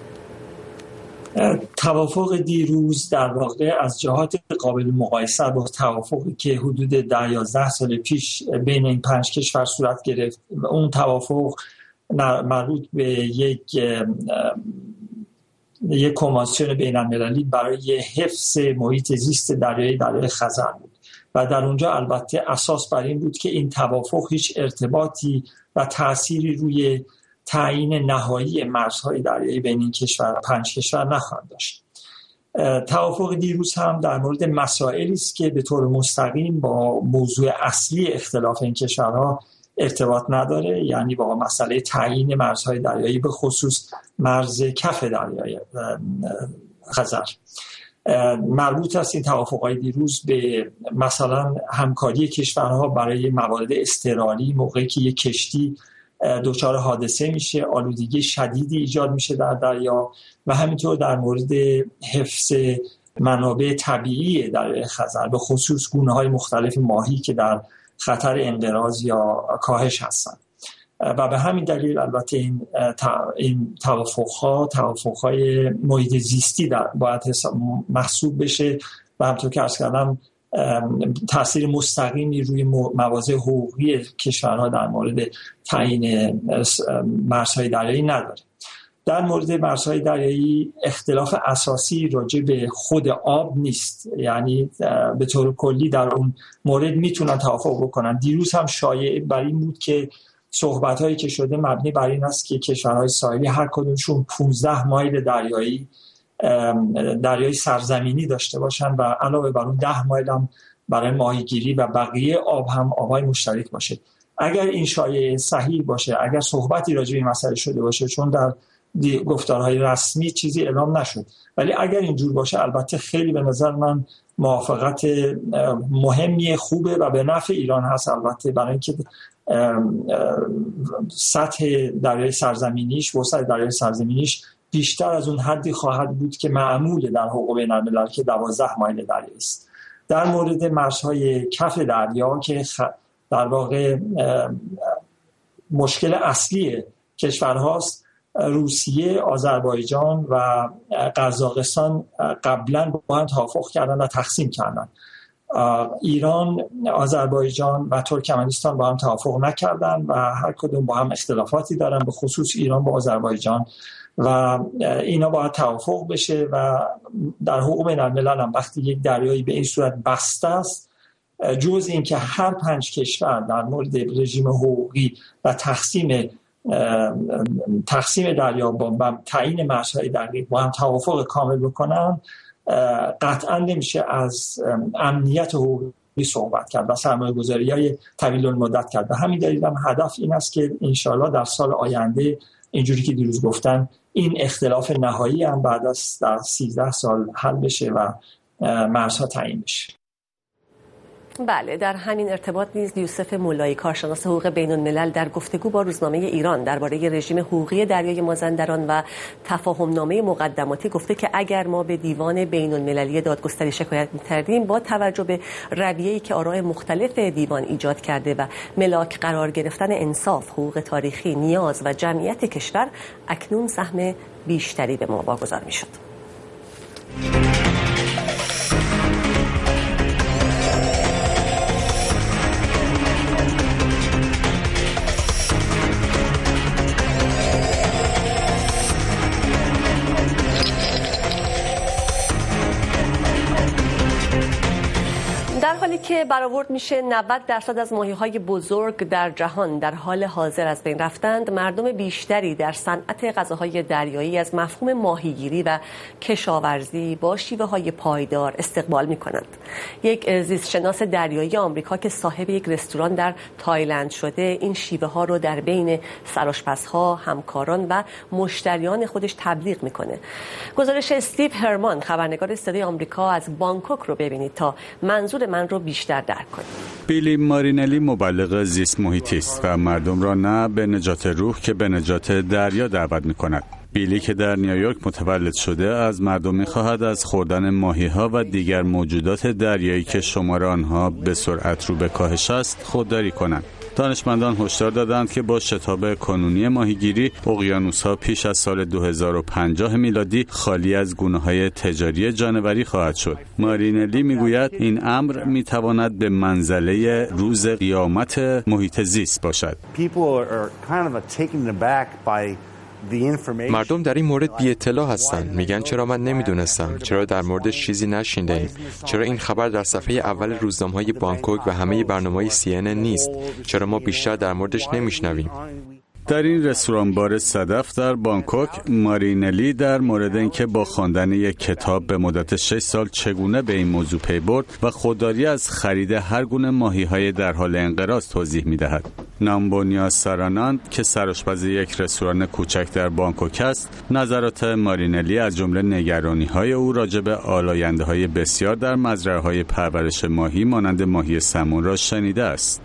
توافق دیروز در واقع از جهات قابل مقایسه با توافقی که حدود 10-11 سال پیش بین این 5 کشور صورت گرفت، اون توافق مربوط به یک کنوانسیون بین‌المللی برای حفظ محیط زیست دریای خزر بود و در اونجا البته اساس بر این بود که این توافق هیچ ارتباطی و تأثیری روی تعیین نهایی مرزهای دریایی بین این 5 کشور نخواهد داشت. توافق دیروز هم در مورد مسائلی است که به طور مستقیم با موضوع اصلی اختلاف این کشورها ارتباط نداره، یعنی با مسئله تعیین مرزهای دریایی به خصوص مرز کف دریای خزر. مربوط است این توافق‌های دیروز به مثلا همکاری کشورها برای موارد اضطراری، موقعی که یک کشتی دچار حادثه میشه، آلودگی شدیدی ایجاد میشه در دریا، و همینطور در مورد حفظ منابع طبیعی دریای خزر، به خصوص گونه‌های مختلف ماهی که در خطر انقراض یا کاهش هستند. و به همین دلیل البته این توافق‌های محیط زیستی باید محسوب بشه و همونطور که عرض کردم تأثیر مستقیمی روی مواضع حقوقی کشورها در مورد تعیین مرزهای دریایی نداره. در مورد مرزهای دریایی اختلاف اساسی راجع به خود آب نیست، یعنی به طور کلی در اون مورد میتونن توافق بکنن. دیروز هم شایعه بر این بود که صحبت‌هایی که شده مبنی بر این است که کشورهای ساحلی هر کدومشون 15 مایل دریای سرزمینی داشته باشن و علاوه بر اون 10 مایل هم برای ماهیگیری و بقیه آب هم آبهای مشترک باشه. اگر این شایعه صحیح باشه، اگر صحبتی راجع به این مسئله شده باشه، چون در گفتارهای رسمی چیزی اعلام نشد، ولی اگر اینجور باشه البته خیلی به نظر من موافقت مهمی، خوبه و به نفع ایران هست، البته برای اینکه سطح دریای سرزمینیش، وسعت دریای سرزمینیش بیشتر از اون حدی خواهد بود که معمول در حقوق بین‌الملل که 12 مایل دریایی است. در مورد مرزهای کف دریا که در واقع مشکل اصلی کشورهاست، روسیه، آذربایجان و قزاقستان قبلا با هم توافق کردن و تقسیم کردن. ایران، آذربایجان و ترکمنستان با هم توافق نکردن و هر کدوم با هم اختلافاتی دارن، به خصوص ایران با آذربایجان، و اینا باید توافق بشه. و در حقوق بین الملل هم وقتی یک دریایی به این صورت بسته است، جز این که هر 5 کشور در مورد رژیم حقوقی و تقسیم دریا با تعیین مرزهای دقیق با هم توافق کامل بکنن، قطعا نمیشه از امنیت حقوقی صحبت کرد و سرمایه‌گذاری‌های طویل المدت کرد. و همین دلیل هم هدف این است که انشالله در سال آینده اینجوری که دیروز گفتن این اختلاف نهایی هم بعد از 13 سال حل بشه و مرزها تعیین بشه. بله، در همین ارتباط نیز یوسف مولایی، کارشناس حقوق بین الملل، در گفتگو با روزنامه ایران درباره رژیم حقوقی دریای مازندران و تفاهمنامه مقدماتی گفته که اگر ما به دیوان بین المللی دادگستری شکایت می‌کردیم، با توجه به رویه‌ای که آراء مختلف دیوان ایجاد کرده و ملاک قرار گرفتن انصاف، حقوق تاریخی، نیاز و جمعیت کشور، اکنون سهم بیشتری به ما واگذار می‌شد. که برآورد میشه 90% از ماهی‌های بزرگ در جهان در حال حاضر از بین رفتند، مردم بیشتری در صنعت غذاهای دریایی از مفهوم ماهیگیری و کشاورزی با شیوه‌های پایدار استقبال می‌کنند. یک زیستشناس دریایی آمریکا که صاحب یک رستوران در تایلند شده، این شیوه‌ها رو در بین سرآشپزها، همکاران و مشتریان خودش تبلیغ می‌کنه. گزارش استیو هرمان، خبرنگار صدای آمریکا از بانکوک رو ببینید تا منظور من رو بیشتر درک کنید. بیلی مارینلی مبلغ زیست محیطی است و مردم را نه به نجات روح که به نجات دریا دعوت می‌کند. بیلی که در نیویورک متولد شده، از مردم می‌خواهد از خوردن ماهی‌ها و دیگر موجودات دریایی که شمار آنها به سرعت رو به کاهش است، خودداری کنند. دانشمندان هشدار دادند که با شتاب کنونی ماهیگیری، اقیانوس‌ها پیش از سال 2050 میلادی خالی از گونه‌های تجاری جانوری خواهد شد. مارینلی میگوید این امر میتواند به منزله روز قیامت محیط زیست باشد. مردم در این مورد بی اطلاع هستند. میگن چرا من نمیدونستم؟ چرا در موردش چیزی نشنیدیم؟ چرا این خبر در صفحه اول روزنامه‌های بانکوک و همه برنامه‌های CNN نیست؟ چرا ما بیشتر در موردش نمیشنویم؟ در این رستوران بار صدف در بانکوک، مارینلی در مورد اینکه با خواندن یک کتاب به مدت 6 سال چگونه به این موضوع پی برد و خودداری از خرید هر گونه ماهی‌های در حال انقراض توضیح می‌دهد. نامبونیا ساراناند که سرآشپز یک رستوران کوچک در بانکوک است، نظرات مارینلی از جمله نگرانی‌های او راجع به آلاینده‌های بسیار در مزرعه‌های پرورش ماهی مانند ماهی سمون را شنیده است.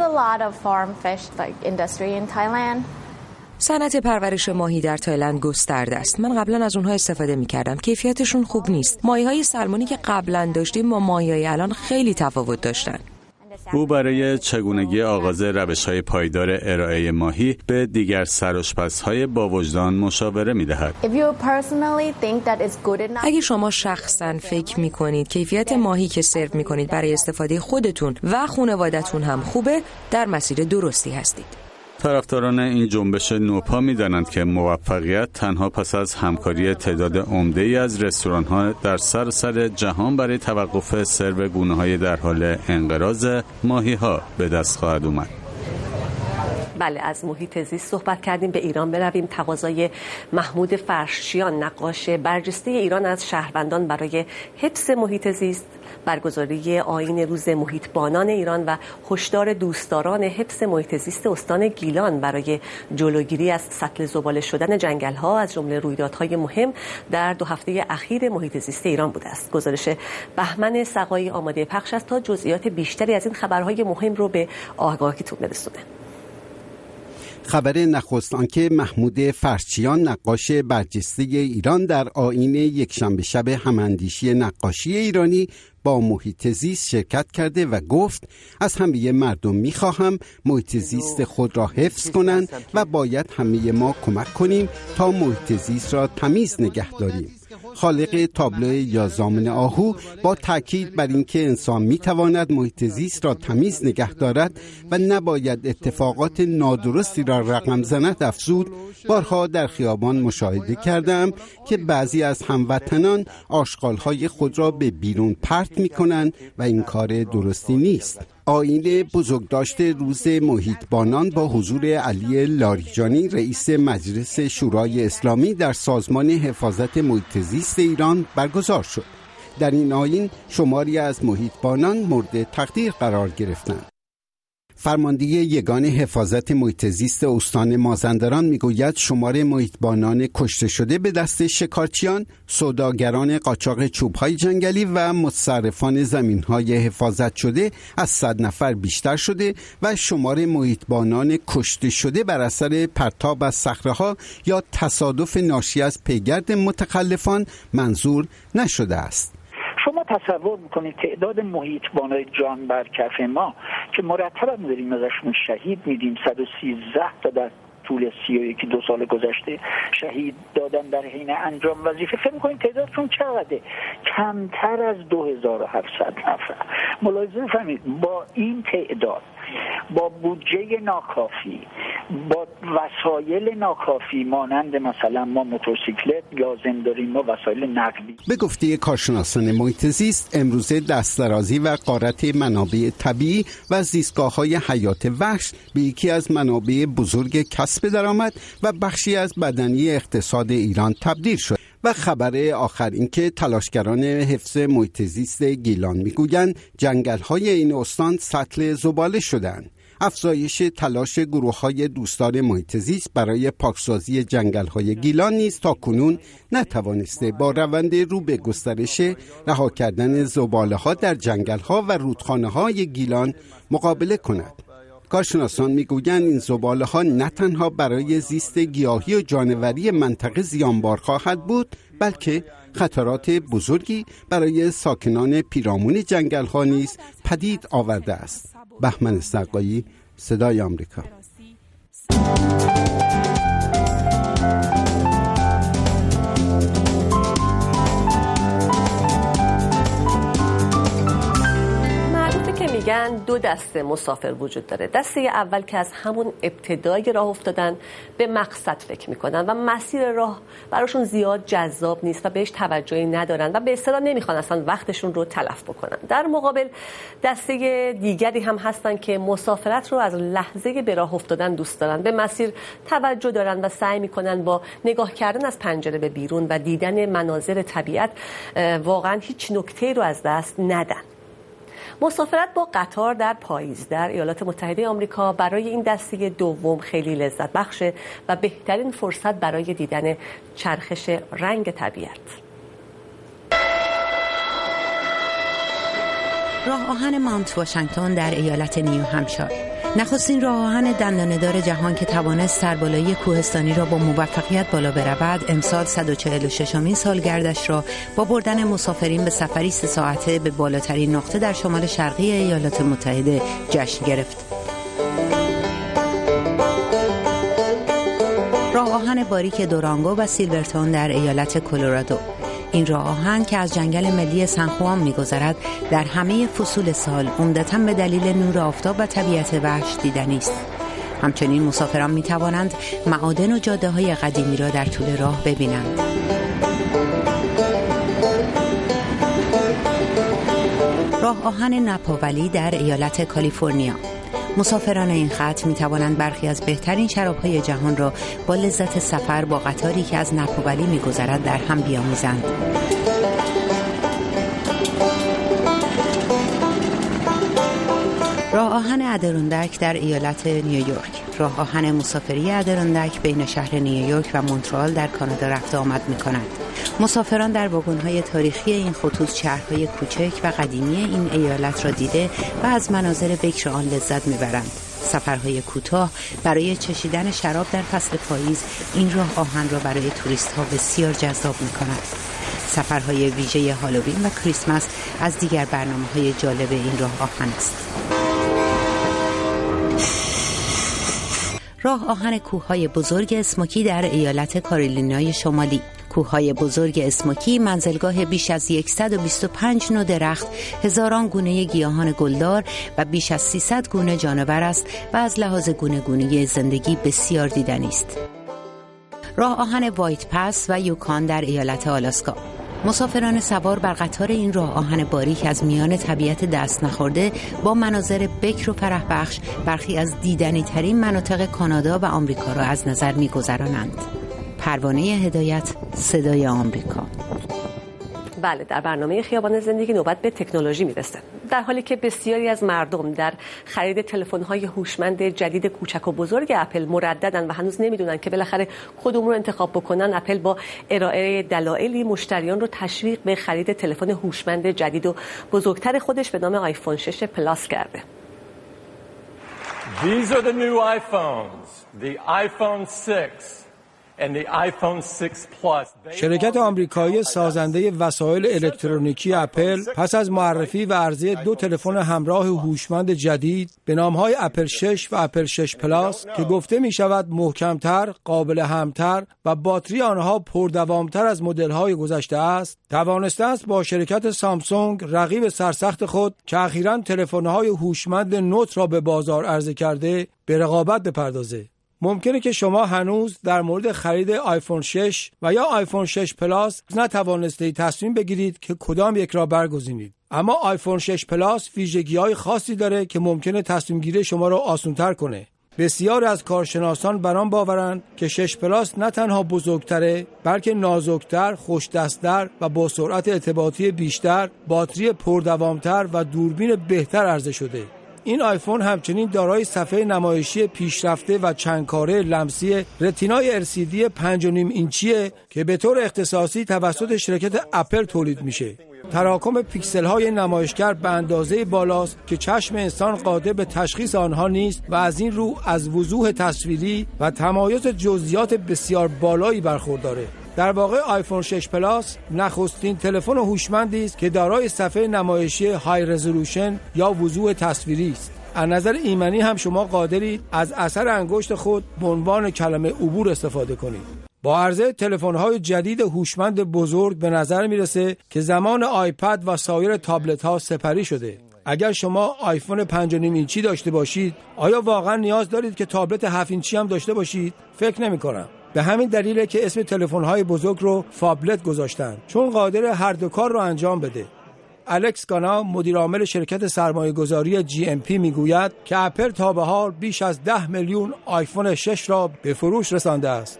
صنعت پرورش ماهی در تایلند گسترده است. من قبلا از اونها استفاده می‌کردم. کیفیتشون خوب نیست. ماهی‌های سلمونی که قبلا داشتیم با ماهی‌های الان خیلی تفاوت داشتن. او برای چگونگی آغاز روش‌های پایدار ارائه ماهی به دیگر سرآشپزهای با وجدان مشاوره می‌دهد. اگه شما شخصاً فکر می‌کنید کیفیت ماهی که سرو می‌کنید برای استفاده خودتون و خانواده‌تون هم خوبه، در مسیر درستی هستید. طرفداران این جنبش نوپا می‌دانند که موفقیت تنها پس از همکاری تعداد عمده‌ای از رستوران‌ها در سراسر جهان برای توقف سرو گونه‌های در حال انقراض ماهی‌ها به دست خواهد آمد. بله، از محیط زیست صحبت کردیم. به ایران برویم. تقاضای محمود فرشچیان، نقاش برجسته ایران، از شهروندان برای حفظ محیط زیست، برگزاری آیین روز محیطبانان ایران و هشدار دوستداران حفظ محیط زیست استان گیلان برای جلوگیری از سطل زباله شدن جنگل‌ها از جمله رویدادهای مهم در 2 هفته اخیر محیط زیست ایران بوده است. گزارش بهمن سقایی آماده پخش است تا جزئیات بیشتری از این خبرهای مهم رو به آگاهیتون برسونه. خبر نخست آنکه محمود فرشچیان، نقاش برجسته ایران، در آیین یکشنبه شب هماندیشی نقاشی ایرانی با محیط زیست شرکت کرده و گفت از همه مردم می‌خواهم محیط زیست خود را حفظ کنند و باید همه ما کمک کنیم تا محیط زیست را تمیز نگه داریم. خالق تابلو یا ضامن آهو با تاکید بر اینکه انسان میتواند محیط زیست را تمیز نگه دارد و نباید اتفاقات نادرستی را رقم زند افزود، بارها در خیابان مشاهده کردم که بعضی از هموطنان آشغال‌های خود را به بیرون پرت می‌کنند و این کار درستی نیست. آیین بزرگداشت روز محیطبانان با حضور علی لاریجانی رئیس مجلس شورای اسلامی در سازمان حفاظت محیط زیست ایران برگزار شد. در این آیین شماری از محیطبانان مورد تقدیر قرار گرفتند. فرمانده یگان حفاظت محیط زیست استان مازندران میگوید شمار محیطبانان کشته شده به دست شکارچیان، سوداگران قاچاق چوب‌های جنگلی و متصرفان زمین‌های حفاظت شده از 100 نفر بیشتر شده و شمار محیطبانان کشته شده بر اثر پرتاب از صخره‌ها یا تصادف ناشی از پیگرد متخلفان منظور نشده است. شما تصور میکنید تعداد محیطبانای جان بر کف ما که مرتبا داریم ازشون شهید میدیم، 113 تا در طول 32 سال گذشته شهید دادن در حین انجام وظیفه. فکر میکنید تعدادشون چقدره؟ کمتر از 2700 نفر. ملاحظه فرمایید با این تعداد، با بودجه ناکافی، با وسایل ناکافی مانند مثلا ما موتورسیکلت لازم داریم، ما وسایل نقلیه. به گفته کارشناسان محیط زیست امروزه دست‌درازی و غارت منابع طبیعی و زیستگاه‌های حیات وحش به یکی از منابع بزرگ کسب درآمد و بخشی از بدنی اقتصاد ایران تبدیل شد. و خبر آخر این که تلاشگران حفظ محیط زیست گیلان میگویند جنگل‌های این استان سطل زباله شدند. افزایش تلاش گروه‌های دوستدار محیط زیست برای پاکسازی جنگل‌های گیلان نیز تاکنون نتوانسته با روند رو به گسترش رها کردن زباله‌ها در جنگل‌ها و رودخانه‌های گیلان مقابله کند. کارشناسان میگویند این زباله‌ها نه تنها برای زیست گیاهی و جانوری منطقه زیانبار خواهد بود، بلکه خطرات بزرگی برای ساکنان پیرامون جنگل‌ها نیز پدید آورده است. بهمن سقایی، صدای آمریکا. میگن دو دسته مسافر وجود داره. دسته اول که از همون ابتدای راه افتادن به مقصد فکر میکنن و مسیر راه براشون زیاد جذاب نیست و بهش توجهی ندارن و به اصطلاح نمیخوان اصلا وقتشون رو تلف بکنن. در مقابل دسته دیگری هم هستن که مسافرت رو از لحظه به راه افتادن دوست دارن، به مسیر توجه دارن و سعی میکنن با نگاه کردن از پنجره به بیرون و دیدن مناظر طبیعت واقعا هیچ نکته‌ای رو از دست ندن. مسافرت با قطار در پاییز در ایالات متحده آمریکا برای این دسته دوم خیلی لذت بخشه و بهترین فرصت برای دیدن چرخش رنگ طبیعت. راه آهن ماونت واشنگتن در ایالت نیو همشایر، نخستین راه آهن دندانه‌دار جهان که توانست سربالایی کوهستانی را با موفقیت بالا برود، امسال 146مین سالگردش را با بردن مسافرین به سفری 3 ساعته به بالاترین نقطه در شمال شرقی ایالات متحده جشن گرفت. راه آهن باریک دورانگو و سیلورتون در ایالت کلرادو. این راه آهن که از جنگل ملی سن خوان می‌گذرد در همه فصول سال عمدتاً به دلیل نور آفتاب و طبیعت وحش دیدنی است. همچنین مسافران می‌توانند معادن و جاده‌های قدیمی را در طول راه ببینند. راه آهن ناپاولی در ایالت کالیفرنیا. مسافران این خط می توانند برخی از بهترین شراب‌های جهان را با لذت سفر با قطاری که از ناپاولی می گذرد در هم بیامیزند. راه آهن ادیروندک در ایالت نیویورک. راه آهن مسافری ادیروندک بین شهر نیویورک و مونترال در کانادا رفت آمد می کند. مسافران در واگن‌های تاریخی این خطوط شهرهای کوچک و قدیمی این ایالت را دیده و از مناظر بکر آن لذت می‌برند. سفرهای کوتاه برای چشیدن شراب در فصل پاییز این راه آهن را برای توریست‌ها بسیار جذاب می‌کند. سفرهای ویژه هالووین و کریسمس از دیگر برنامه‌های جالب این راه آهن است. راه آهن کوههای بزرگ اسموکی در ایالت کارولینای شمالی. کوههای بزرگ اسموکی منزلگاه بیش از 125 نوع درخت، هزاران گونه گیاهان گلدار و بیش از 300 گونه جانور است و از لحاظ گوناگونی زندگی بسیار دیدنی است. راه آهن وایت پس و یوکان در ایالت آلاسکا. مسافران سوار بر قطار این راه آهن باریک از میان طبیعت دست نخورده با مناظر بکر و فرح بخش برخی از دیدنی ترین مناطق کانادا و آمریکا را از نظر می‌گذرانند. پروانه هدایت، صدای آمریکا. بله، در برنامه خیابان زندگی نوبت به تکنولوژی میرسه. در حالی که بسیاری از مردم در خرید تلفن‌های هوشمند جدید کوچک و بزرگ اپل مرددن و هنوز نمیدونن که بالاخره کدوم رو انتخاب بکنن، اپل با ارائه دلایلی مشتریان رو تشویق به خرید تلفن هوشمند جدید و بزرگتر خودش به نام آیفون 6 پلاس کرده. These are the new iPhones, the iPhone 6. شرکت آمریکایی سازنده وسایل الکترونیکی اپل پس از معرفی و عرضه 2 تلفن همراه هوشمند جدید به نام‌های اپل 6 و اپل 6 پلاس که گفته می‌شود محکم‌تر، قابل حمل‌تر و باتری آنها پردوام‌تر از مدل‌های گذشته است، توانسته است با شرکت سامسونگ رقیب سرسخت خود که اخیراً تلفن‌های هوشمند نوت را به بازار عرضه کرده به رقابت بپردازد. ممکنه که شما هنوز در مورد خرید آیفون 6 و یا آیفون 6 پلاس نتوانستید تصمیم بگیرید که کدام یک را برگزینید. اما آیفون 6 پلاس ویژگی‌های خاصی داره که ممکنه تصمیم گیری شما را آسان‌تر کنه. بسیار از کارشناسان بر آن باورند که 6 پلاس نه تنها بزرگتره بلکه نازکتر، خوش‌دست‌تر و با سرعت ارتباطی بیشتر، باتری پردوامتر و دوربین بهتر عرضه شده. این آیفون همچنین دارای صفحه نمایشی پیشرفته و چندکاره لمسی رتینای LCD 5.5 اینچیه که به طور اختصاصی توسط شرکت اپل تولید میشه. تراکم پیکسل های نمایشگر به اندازه بالاست که چشم انسان قادر به تشخیص آنها نیست و از این رو از وضوح تصویری و تمایز جزئیات بسیار بالایی برخورداره. در واقع آیفون 6 پلاس نخستین تلفن هوشمندی است که دارای صفحه نمایشی های رزولوشن یا وضوح تصویری است. از نظر ایمنی هم شما قادرید از اثر انگشت خود به عنوان کلمه عبور استفاده کنید. با عرضه تلفن‌های جدید هوشمند بزرگ به نظر میرسه که زمان آیپد و سایر تابلت‌ها سپری شده. اگر شما آیفون 5.5 اینچی داشته باشید، آیا واقعا نیاز دارید که تابلت 7 اینچی هم داشته باشید؟ فکر نمی‌کنم. به همین دلیله که اسم تلفن‌های بزرگ رو فابلت گذاشتن، چون قادر هر دو کار رو انجام بده. الکس گانا مدیر عامل شرکت سرمایه‌گذاری GMP میگوید که اپل تا به حال بیش از 10 میلیون آیفون 6 را به فروش رسانده است.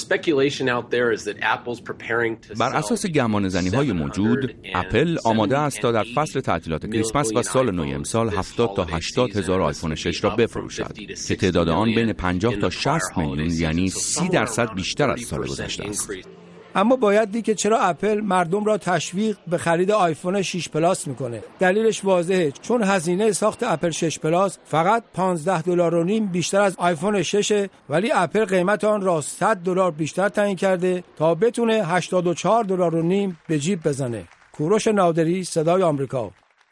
بر اساس گمانه‌زنی‌های موجود، اپل آماده است تا در فصل تعطیلات کریسمس و سال نو امسال 70 تا 80 هزار آیفون 6 را بفروشد که تعداد آن بین 50 تا 60 میلیون یعنی 30% بیشتر از سال گذشته است. اما باید دید که چرا اپل مردم را تشویق به خرید آیفون 6 پلاس میکنه. دلیلش واضحه، چون هزینه ساخت اپل 6 پلاس فقط $15.5 بیشتر از آیفون 6 ولی اپل قیمت آن را $100 بیشتر تعیین کرده تا بتونه $84.5 به جیب بزنه. کوروش نادری، صدای آمریکا.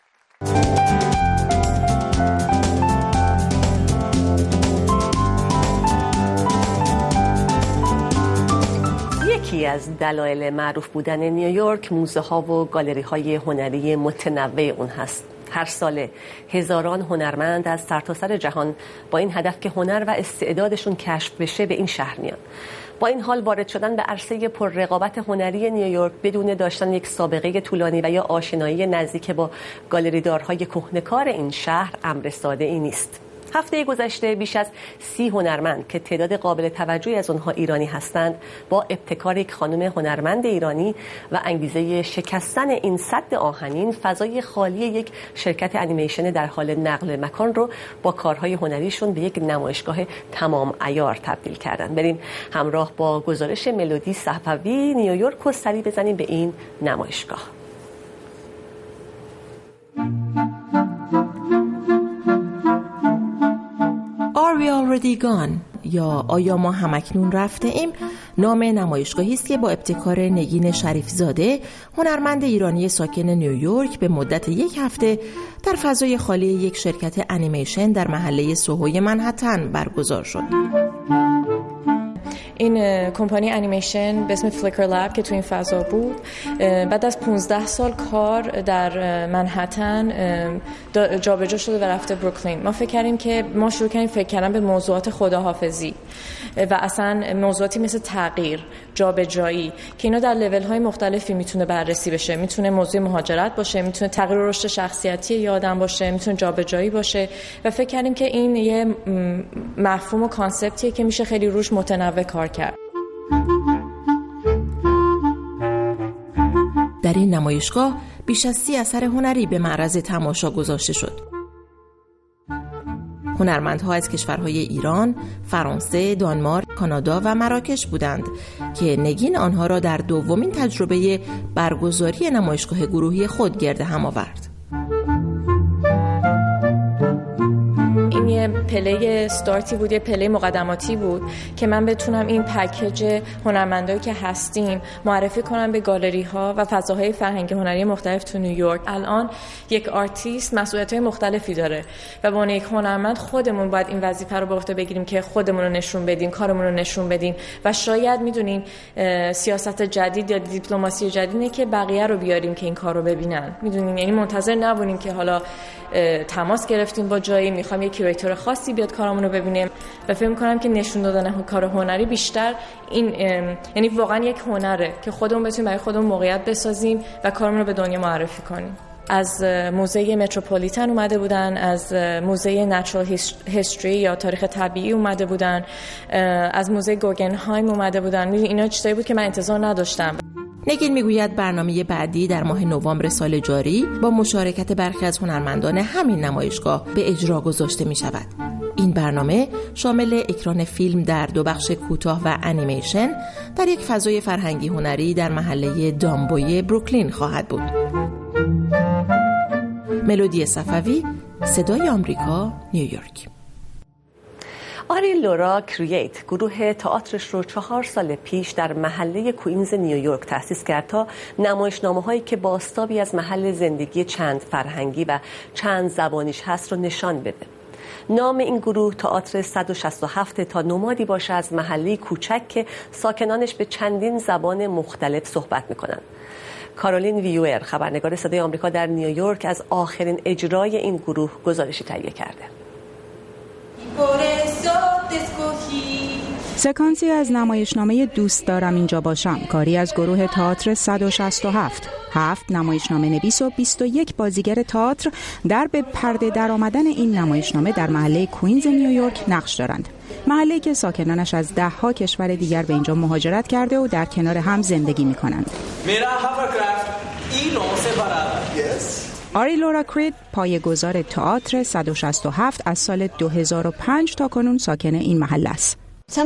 یکی از دلایل معروف بودن نیویورک موزه ها و گالری های هنری متنوع اون هست. هر سال هزاران هنرمند از سرتاسر جهان با این هدف که هنر و استعدادشون کشف بشه به این شهر میان. با این حال وارد شدن به عرصه پر رقابت هنری نیویورک بدون داشتن یک سابقه طولانی و یا آشنایی نزدیک با گالریدارهای کهنه‌کار این شهر امر ساده ای نیست. هفته گذشته بیش از 30 هنرمند که تعداد قابل توجهی از آنها ایرانی هستند با ابتکار یک خانم هنرمند ایرانی و انگیزه شکستن این سد آهنین فضای خالی یک شرکت انیمیشن در حال نقل مکان رو با کارهای هنریشون به یک نمایشگاه تمام عیار تبدیل کردن. بریم همراه با گزارش ملودی صفوی نیویورک رو سری بزنیم به این نمایشگاه. Are we already gone? یا آیا ما همکنون رفته ایم نام نمایشگاهی است که با ابتکار نگین شریفزاده، هنرمند ایرانی ساکن نیویورک، به مدت 1 هفته در فضای خالی یک شرکت انیمیشن در محله سوهوی منهتن برگزار شد. این کمپانی انیمیشن به اسم فلیکر لب که تو این فضا بود، بعد از 15 سال کار در منهتن جابجا شده و رفته بروکلین. ما فکر کردیم که ما شروع کردیم فکر کردن به موضوعات خداحافظی و اصلا موضوعاتی مثل تغییر، جابجایی، که اینا در لول های مختلفی میتونه بررسی بشه. میتونه موضوع مهاجرت باشه، میتونه تغییر و رشد شخصیتی یه آدم باشه، میتونه جابجایی باشه و فکر کردیم که این یه مفهوم و کانسپتیه که میشه خیلی روش متنوع کار کرد. در این نمایشگاه بیش از 30 اثر هنری به معرض تماشا گذاشته شد. هنرمندها از کشورهای ایران، فرانسه، دانمارک، کانادا و مراکش بودند که نگین آنها را در دومین تجربه برگزاری نمایشگاه گروهی خود گرد هم آورد. این یه پله استارتی بود، یه پله مقدماتی بود که من بتونم این پکیج هنرمندایی که هستیم معرفی کنم به گالری ها و فضاهای فرهنگی هنری مختلف تو نیویورک. الان یک آرتیست مسئولیت‌های مختلفی داره و با یک هنرمند خودمون باید این وظیفه رو به عهده بگیریم که خودمون رو نشون بدیم، کارمون رو نشون بدیم و شاید میدونین سیاست جدید یا دیپلماسی جدید اینه که بقیه رو بیاریم که این کار رو ببینن. میدونین، یعنی منتظر نبونیم که حالا تماس گرفتیم با جایی میخوام یک کurator خاصی بیاد کارمون رو ببینیم و فکر می‌کنم که نشون دادن کار هنری بیشتر این یعنی واقعا یک هنره که خودمون بتونیم برای خودمون موقعیت بسازیم و کارمون رو به دنیا معرفی کنیم. از موزه متروپولیتن اومده بودن، از موزه نچرال هیستوری یا تاریخ طبیعی اومده بودن، از موزه گوگنهایم اومده بودن. اینا چیزایی بود که من انتظار نداشتم. نگین میگوید برنامه بعدی در ماه نوامبر سال جاری با مشارکت برخی از هنرمندان همین نمایشگاه به اجرا گذاشته می شود. این برنامه شامل اکران فیلم در 2 بخش کوتاه و انیمیشن در یک فضای فرهنگی هنری در محله دامبوی بروکلین خواهد بود. ملودی صفوی، صدای آمریکا، نیویورک. آری لورا کرییت گروه تئاترش رو 4 سال پیش در محله کوینز نیویورک تأسیس کرد تا نمایشنامه‌هایی که بازتابی از محل زندگی چند فرهنگی و چند زبانیش هست رو نشان بده. نام این گروه تئاتر 167 تا نمادی باشه از محله کوچک که ساکنانش به چندین زبان مختلف صحبت می‌کنند. کارولین ویور، خبرنگار صدای آمریکا در نیویورک، از آخرین اجرای این گروه گزارشی تهیه کرده. سکانسی از نمایشنامه دوست دارم اینجا باشم، کاری از گروه تئاتر 167. 7 نمایشنامه نویس و 21 بازیگر تئاتر در به پرده در آمدن این نمایشنامه در محله کوینز نیویورک نقش دارند. محله‌ای که ساکنانش از 10 ها کشور دیگر به اینجا مهاجرت کرده و در کنار هم زندگی می‌کنند. آری لورا کریت، پایه‌گذار تئاتر 167 از سال 2005 تا کنون ساکن این محله است.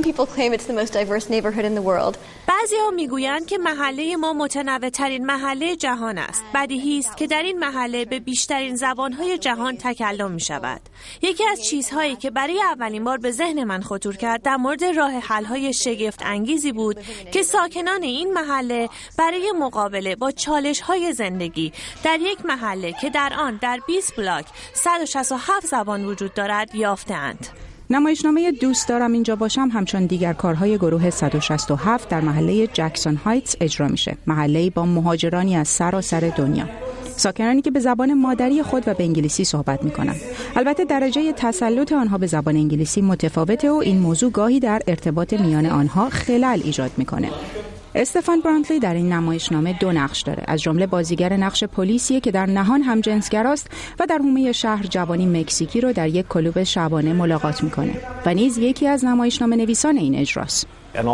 بعضی‌ها میگویند که محله ما متنوع‌ترین محله جهان است. بدیهی است که در این محله به بیشترین زبان‌های جهان تکلم می‌شود. یکی از چیزهایی که برای اولین بار به ذهن من خطور کرد در مورد راه حل‌های شگفت انگیزی بود که ساکنان این محله برای مقابله با چالش‌های زندگی در یک محله که در آن در 20 بلاک 167 زبان وجود دارد یافته‌اند. نمایشنامه دوست دارم اینجا باشم همچون دیگر کارهای گروه 167 در محله جکسون هایتس اجرا میشه، محله‌ای با مهاجرانی از سراسر دنیا، ساکنانی که به زبان مادری خود و به انگلیسی صحبت میکنند. البته درجه تسلط آنها به زبان انگلیسی متفاوته و این موضوع گاهی در ارتباط میان آنها خلل ایجاد میکنه. استفان برانتلی در این نمایشنامه 2 نقش داره، از جمله بازیگر نقش پلیسیه که در نهان همجنسگراست و در حومه شهر جوانی مکزیکی رو در یک کلوب شبانه ملاقات میکنه و نیز یکی از نمایشنامه نویسان این اجراست.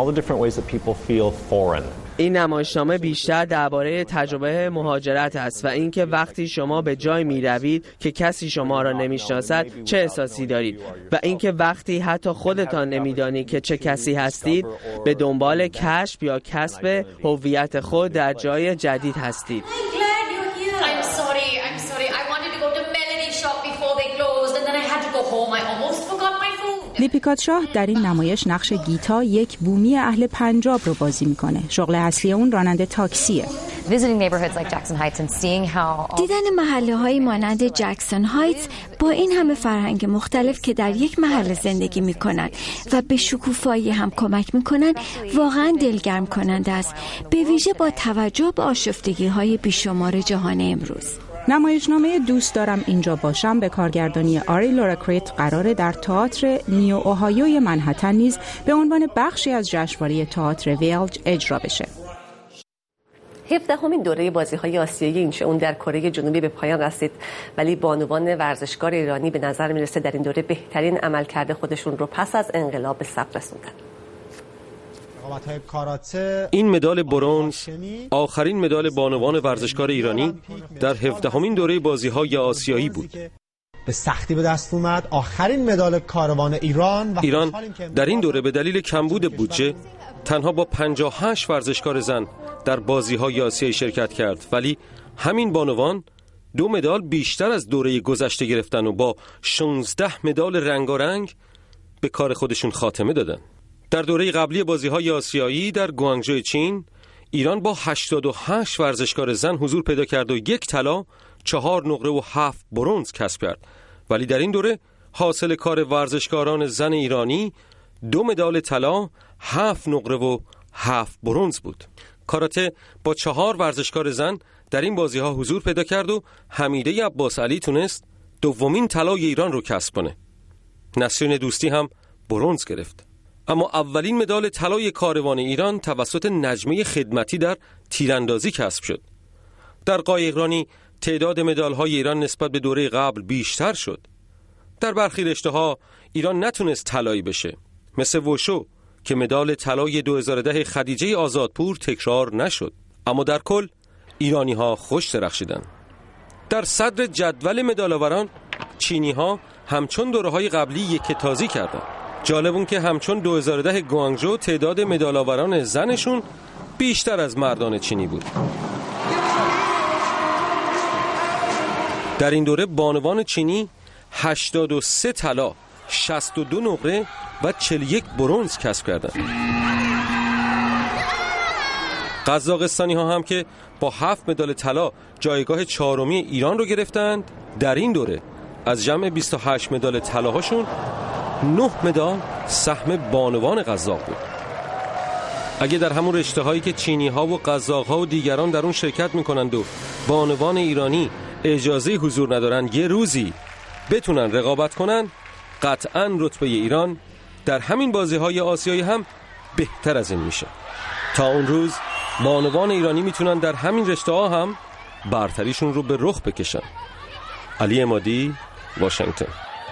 این نمایشنامه بیشتر درباره تجربه مهاجرت است و اینکه وقتی شما به جای می روید که کسی شما را نمیشناسد چه احساسی دارید و اینکه وقتی حتی خودتان نمیدانید که چه کسی هستید به دنبال کشف یا کسب هویت خود در جای جدید هستید. لیپیکات شاه در این نمایش نقش گیتا، یک بومی اهل پنجاب رو بازی میکنه. شغل اصلی اون راننده تاکسیه. دیدن محله‌هایی مانند جکسون هایتس با این همه فرهنگ مختلف که در یک محله زندگی میکنن و به شکوفایی هم کمک میکنن واقعا دلگرم کننده است، به ویژه با توجه به آشفتگی‌های بیشمار جهان امروز. نمایشنامه دوست دارم اینجا باشم به کارگردانی آری لورا کریت قراره در تئاتر نیو اوهایوی منهتن نیز به عنوان بخشی از جشنواره تئاتر ویلج اجرا بشه. 17مین دوره بازی‌های آسیایی اینچون در کره جنوبی به پایان رسید، ولی بانوان ورزشکار ایرانی به نظر میرسه در این دوره بهترین عملکرد خودشون رو پس از انقلاب به ثبت رسوندن. این مدال برنز آخرین مدال بانوان ورزشکار ایرانی در 17مین دوره بازی‌های آسیایی بود. به سختی به دست اومد آخرین مدال کاروان ایران در این دوره به دلیل کمبود بودجه تنها با 58 ورزشکار زن در بازی‌های آسیایی شرکت کرد، ولی همین بانوان 2 مدال بیشتر از دوره گذشته گرفتن و با 16 مدال رنگارنگ به کار خودشون خاتمه دادن. در دوره قبلی بازی‌های آسیایی در گوانگژو چین، ایران با 88 ورزشکار زن حضور پیدا کرد و 1 طلا، 4 نقره و 7 برنز کسب کرد. ولی در این دوره حاصل کار ورزشکاران زن ایرانی 2 مدال طلا، 7 نقره و 7 برنز بود. کاراته با 4 ورزشکار زن در این بازی‌ها حضور پیدا کرد و حمیده عباس علی تونست دومین طلای ایران رو کسب کنه. نسرین دوستی هم برنز گرفت. اما اولین مدال طلای کاروان ایران توسط نجمه خدمتی در تیراندازی کسب شد. در قایقرانی تعداد مدال‌های ایران نسبت به دوره قبل بیشتر شد. در برخی رشته‌ها ایران نتونست طلایی بشه، مثل وشو که مدال طلای 2010 خدیجه آزادپور تکرار نشد. اما در کل ایرانی‌ها خوش درخشیدن. در صدر جدول مدال‌آوران چینی‌ها همچون دوره‌های قبلی یکتازی کردند. جالب اون که همچون 2010 گوانگژو تعداد مدال‌آوران زنشون بیشتر از مردان چینی بود. در این دوره بانوان چینی 83 طلا، 62 نقره و 41 برنز کسب کردند. قزاقستانی ها هم که با 7 مدال طلا جایگاه 4می ایران رو گرفتند، در این دوره از جمع 28 مدال طلاهاشون 9 مدال سهم بانوان قزاق بود. اگه در همون رشته هایی که چینی ها و قزاق ها و دیگران در اون شرکت میکنند و بانوان ایرانی اجازه حضور ندارن یه روزی بتونن رقابت کنن، قطعاً رتبه ایران در همین بازی های آسیایی هم بهتر از این میشه. تا اون روز بانوان ایرانی میتونن در همین رشته ها هم برتریشون رو به رخ بکشن. علی عمادی، واشنگتن.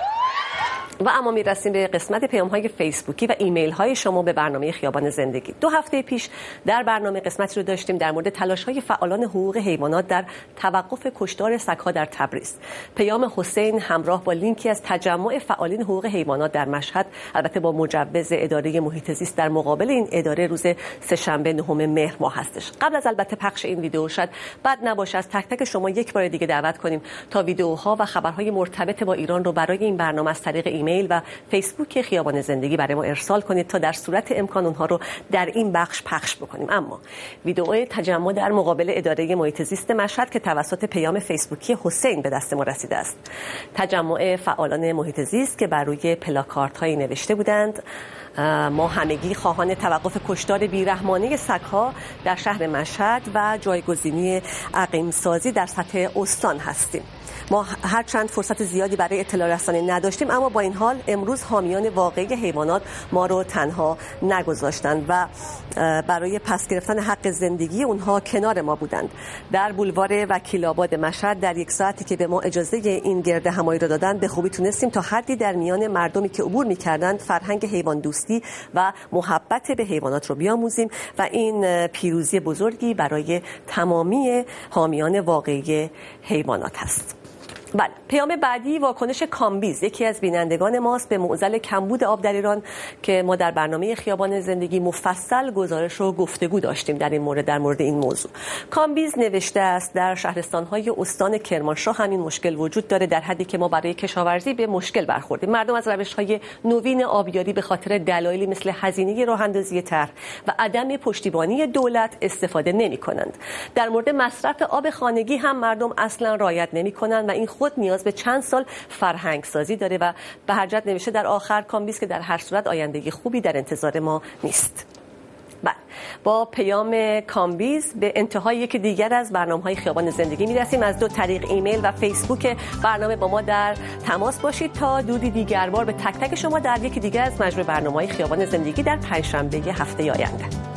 و اما میرسیم به قسمت پیام‌های فیسبوکی و ایمیل‌های شما به برنامه خیابان زندگی. 2 هفته پیش در برنامه قسمتی رو داشتیم در مورد تلاش‌های فعالان حقوق حیوانات در توقف کشتار سگ‌ها در تبریز. پیام حسین همراه با لینکی از تجمع فعالین حقوق حیوانات در مشهد، البته با مجوز اداره محیط زیست، در مقابل این اداره روز سه‌شنبه 9 مهر ماه هستش. قبل از البته پخش این ویدیو شد بد نباشه از تک تک شما یک بار دیگه دعوت کنیم تا ویدیوها و خبرهای مرتبط با ایران رو برای این برنامه از طریق ایمیل و فیسبوک خیابان زندگی برای ما ارسال کنید تا در صورت امکان اونها رو در این بخش پخش بکنیم. اما ویدئوی تجمع در مقابل اداره محیط زیست مشهد که توسط پیام فیسبوکی حسین به دست ما رسیده است. تجمع فعالان محیط زیست که بر روی پلاکاردهایی نوشته بودند: ما همگی خواهان توقف کشتار بیرحمانه سگ‌ها در شهر مشهد و جایگزینی عقیم‌سازی در سطح استان هستیم. ما هرچند فرصت زیادی برای اطلاع رسانی نداشتیم، اما با این حال امروز حامیان واقعی حیوانات ما رو تنها نگذاشتند و برای پس گرفتن حق زندگی اونها کنار ما بودند. در بولوار وکیل‌آباد مشهد در 1 ساعتی که به ما اجازه این گرد همایی رو دادند به خوبی تونستیم تا حدی در میان مردمی که عبور می‌کردند فرهنگ حیوان دوستی و محبت به حیوانات رو بیاموزیم و این پیروزی بزرگی برای تمامی حامیان واقعی حیوانات هست. بله، پیام بعدی واکنش کامبیز، یکی از بینندگان ماست به معضل کمبود آب در ایران که ما در برنامه خیابان زندگی مفصل گزارش و گفتگو داشتیم در مورد این موضوع. کامبیز نوشته است در شهرستان‌های استان کرمانشاه همین مشکل وجود داره، در حدی که ما برای کشاورزی به مشکل برخوردیم. مردم از روش‌های نوین آبیاری به خاطر دلایلی مثل هزینه راه‌اندازی طرح و عدم پشتیبانی دولت استفاده نمی‌کنند. در مورد مصرف آب خانگی هم مردم اصلا رعایت نمی‌کنند و این خود نیاز به چند سال فرهنگ سازی داره و به هر جهت نوشته در آخر کامبیز که در هر صورت آیندگی خوبی در انتظار ما نیست. بله، با پیام کامبیز به انتهای یکی دیگر از برنامه‌های خیابان زندگی میرسیم. از 2 طریق ایمیل و فیسبوک برنامه با ما در تماس باشید تا دودی دیگر بار به تک تک شما در یکی دیگر از مجموعه برنامه‌های خیابان زندگی در پنجشنبه هفته آینده.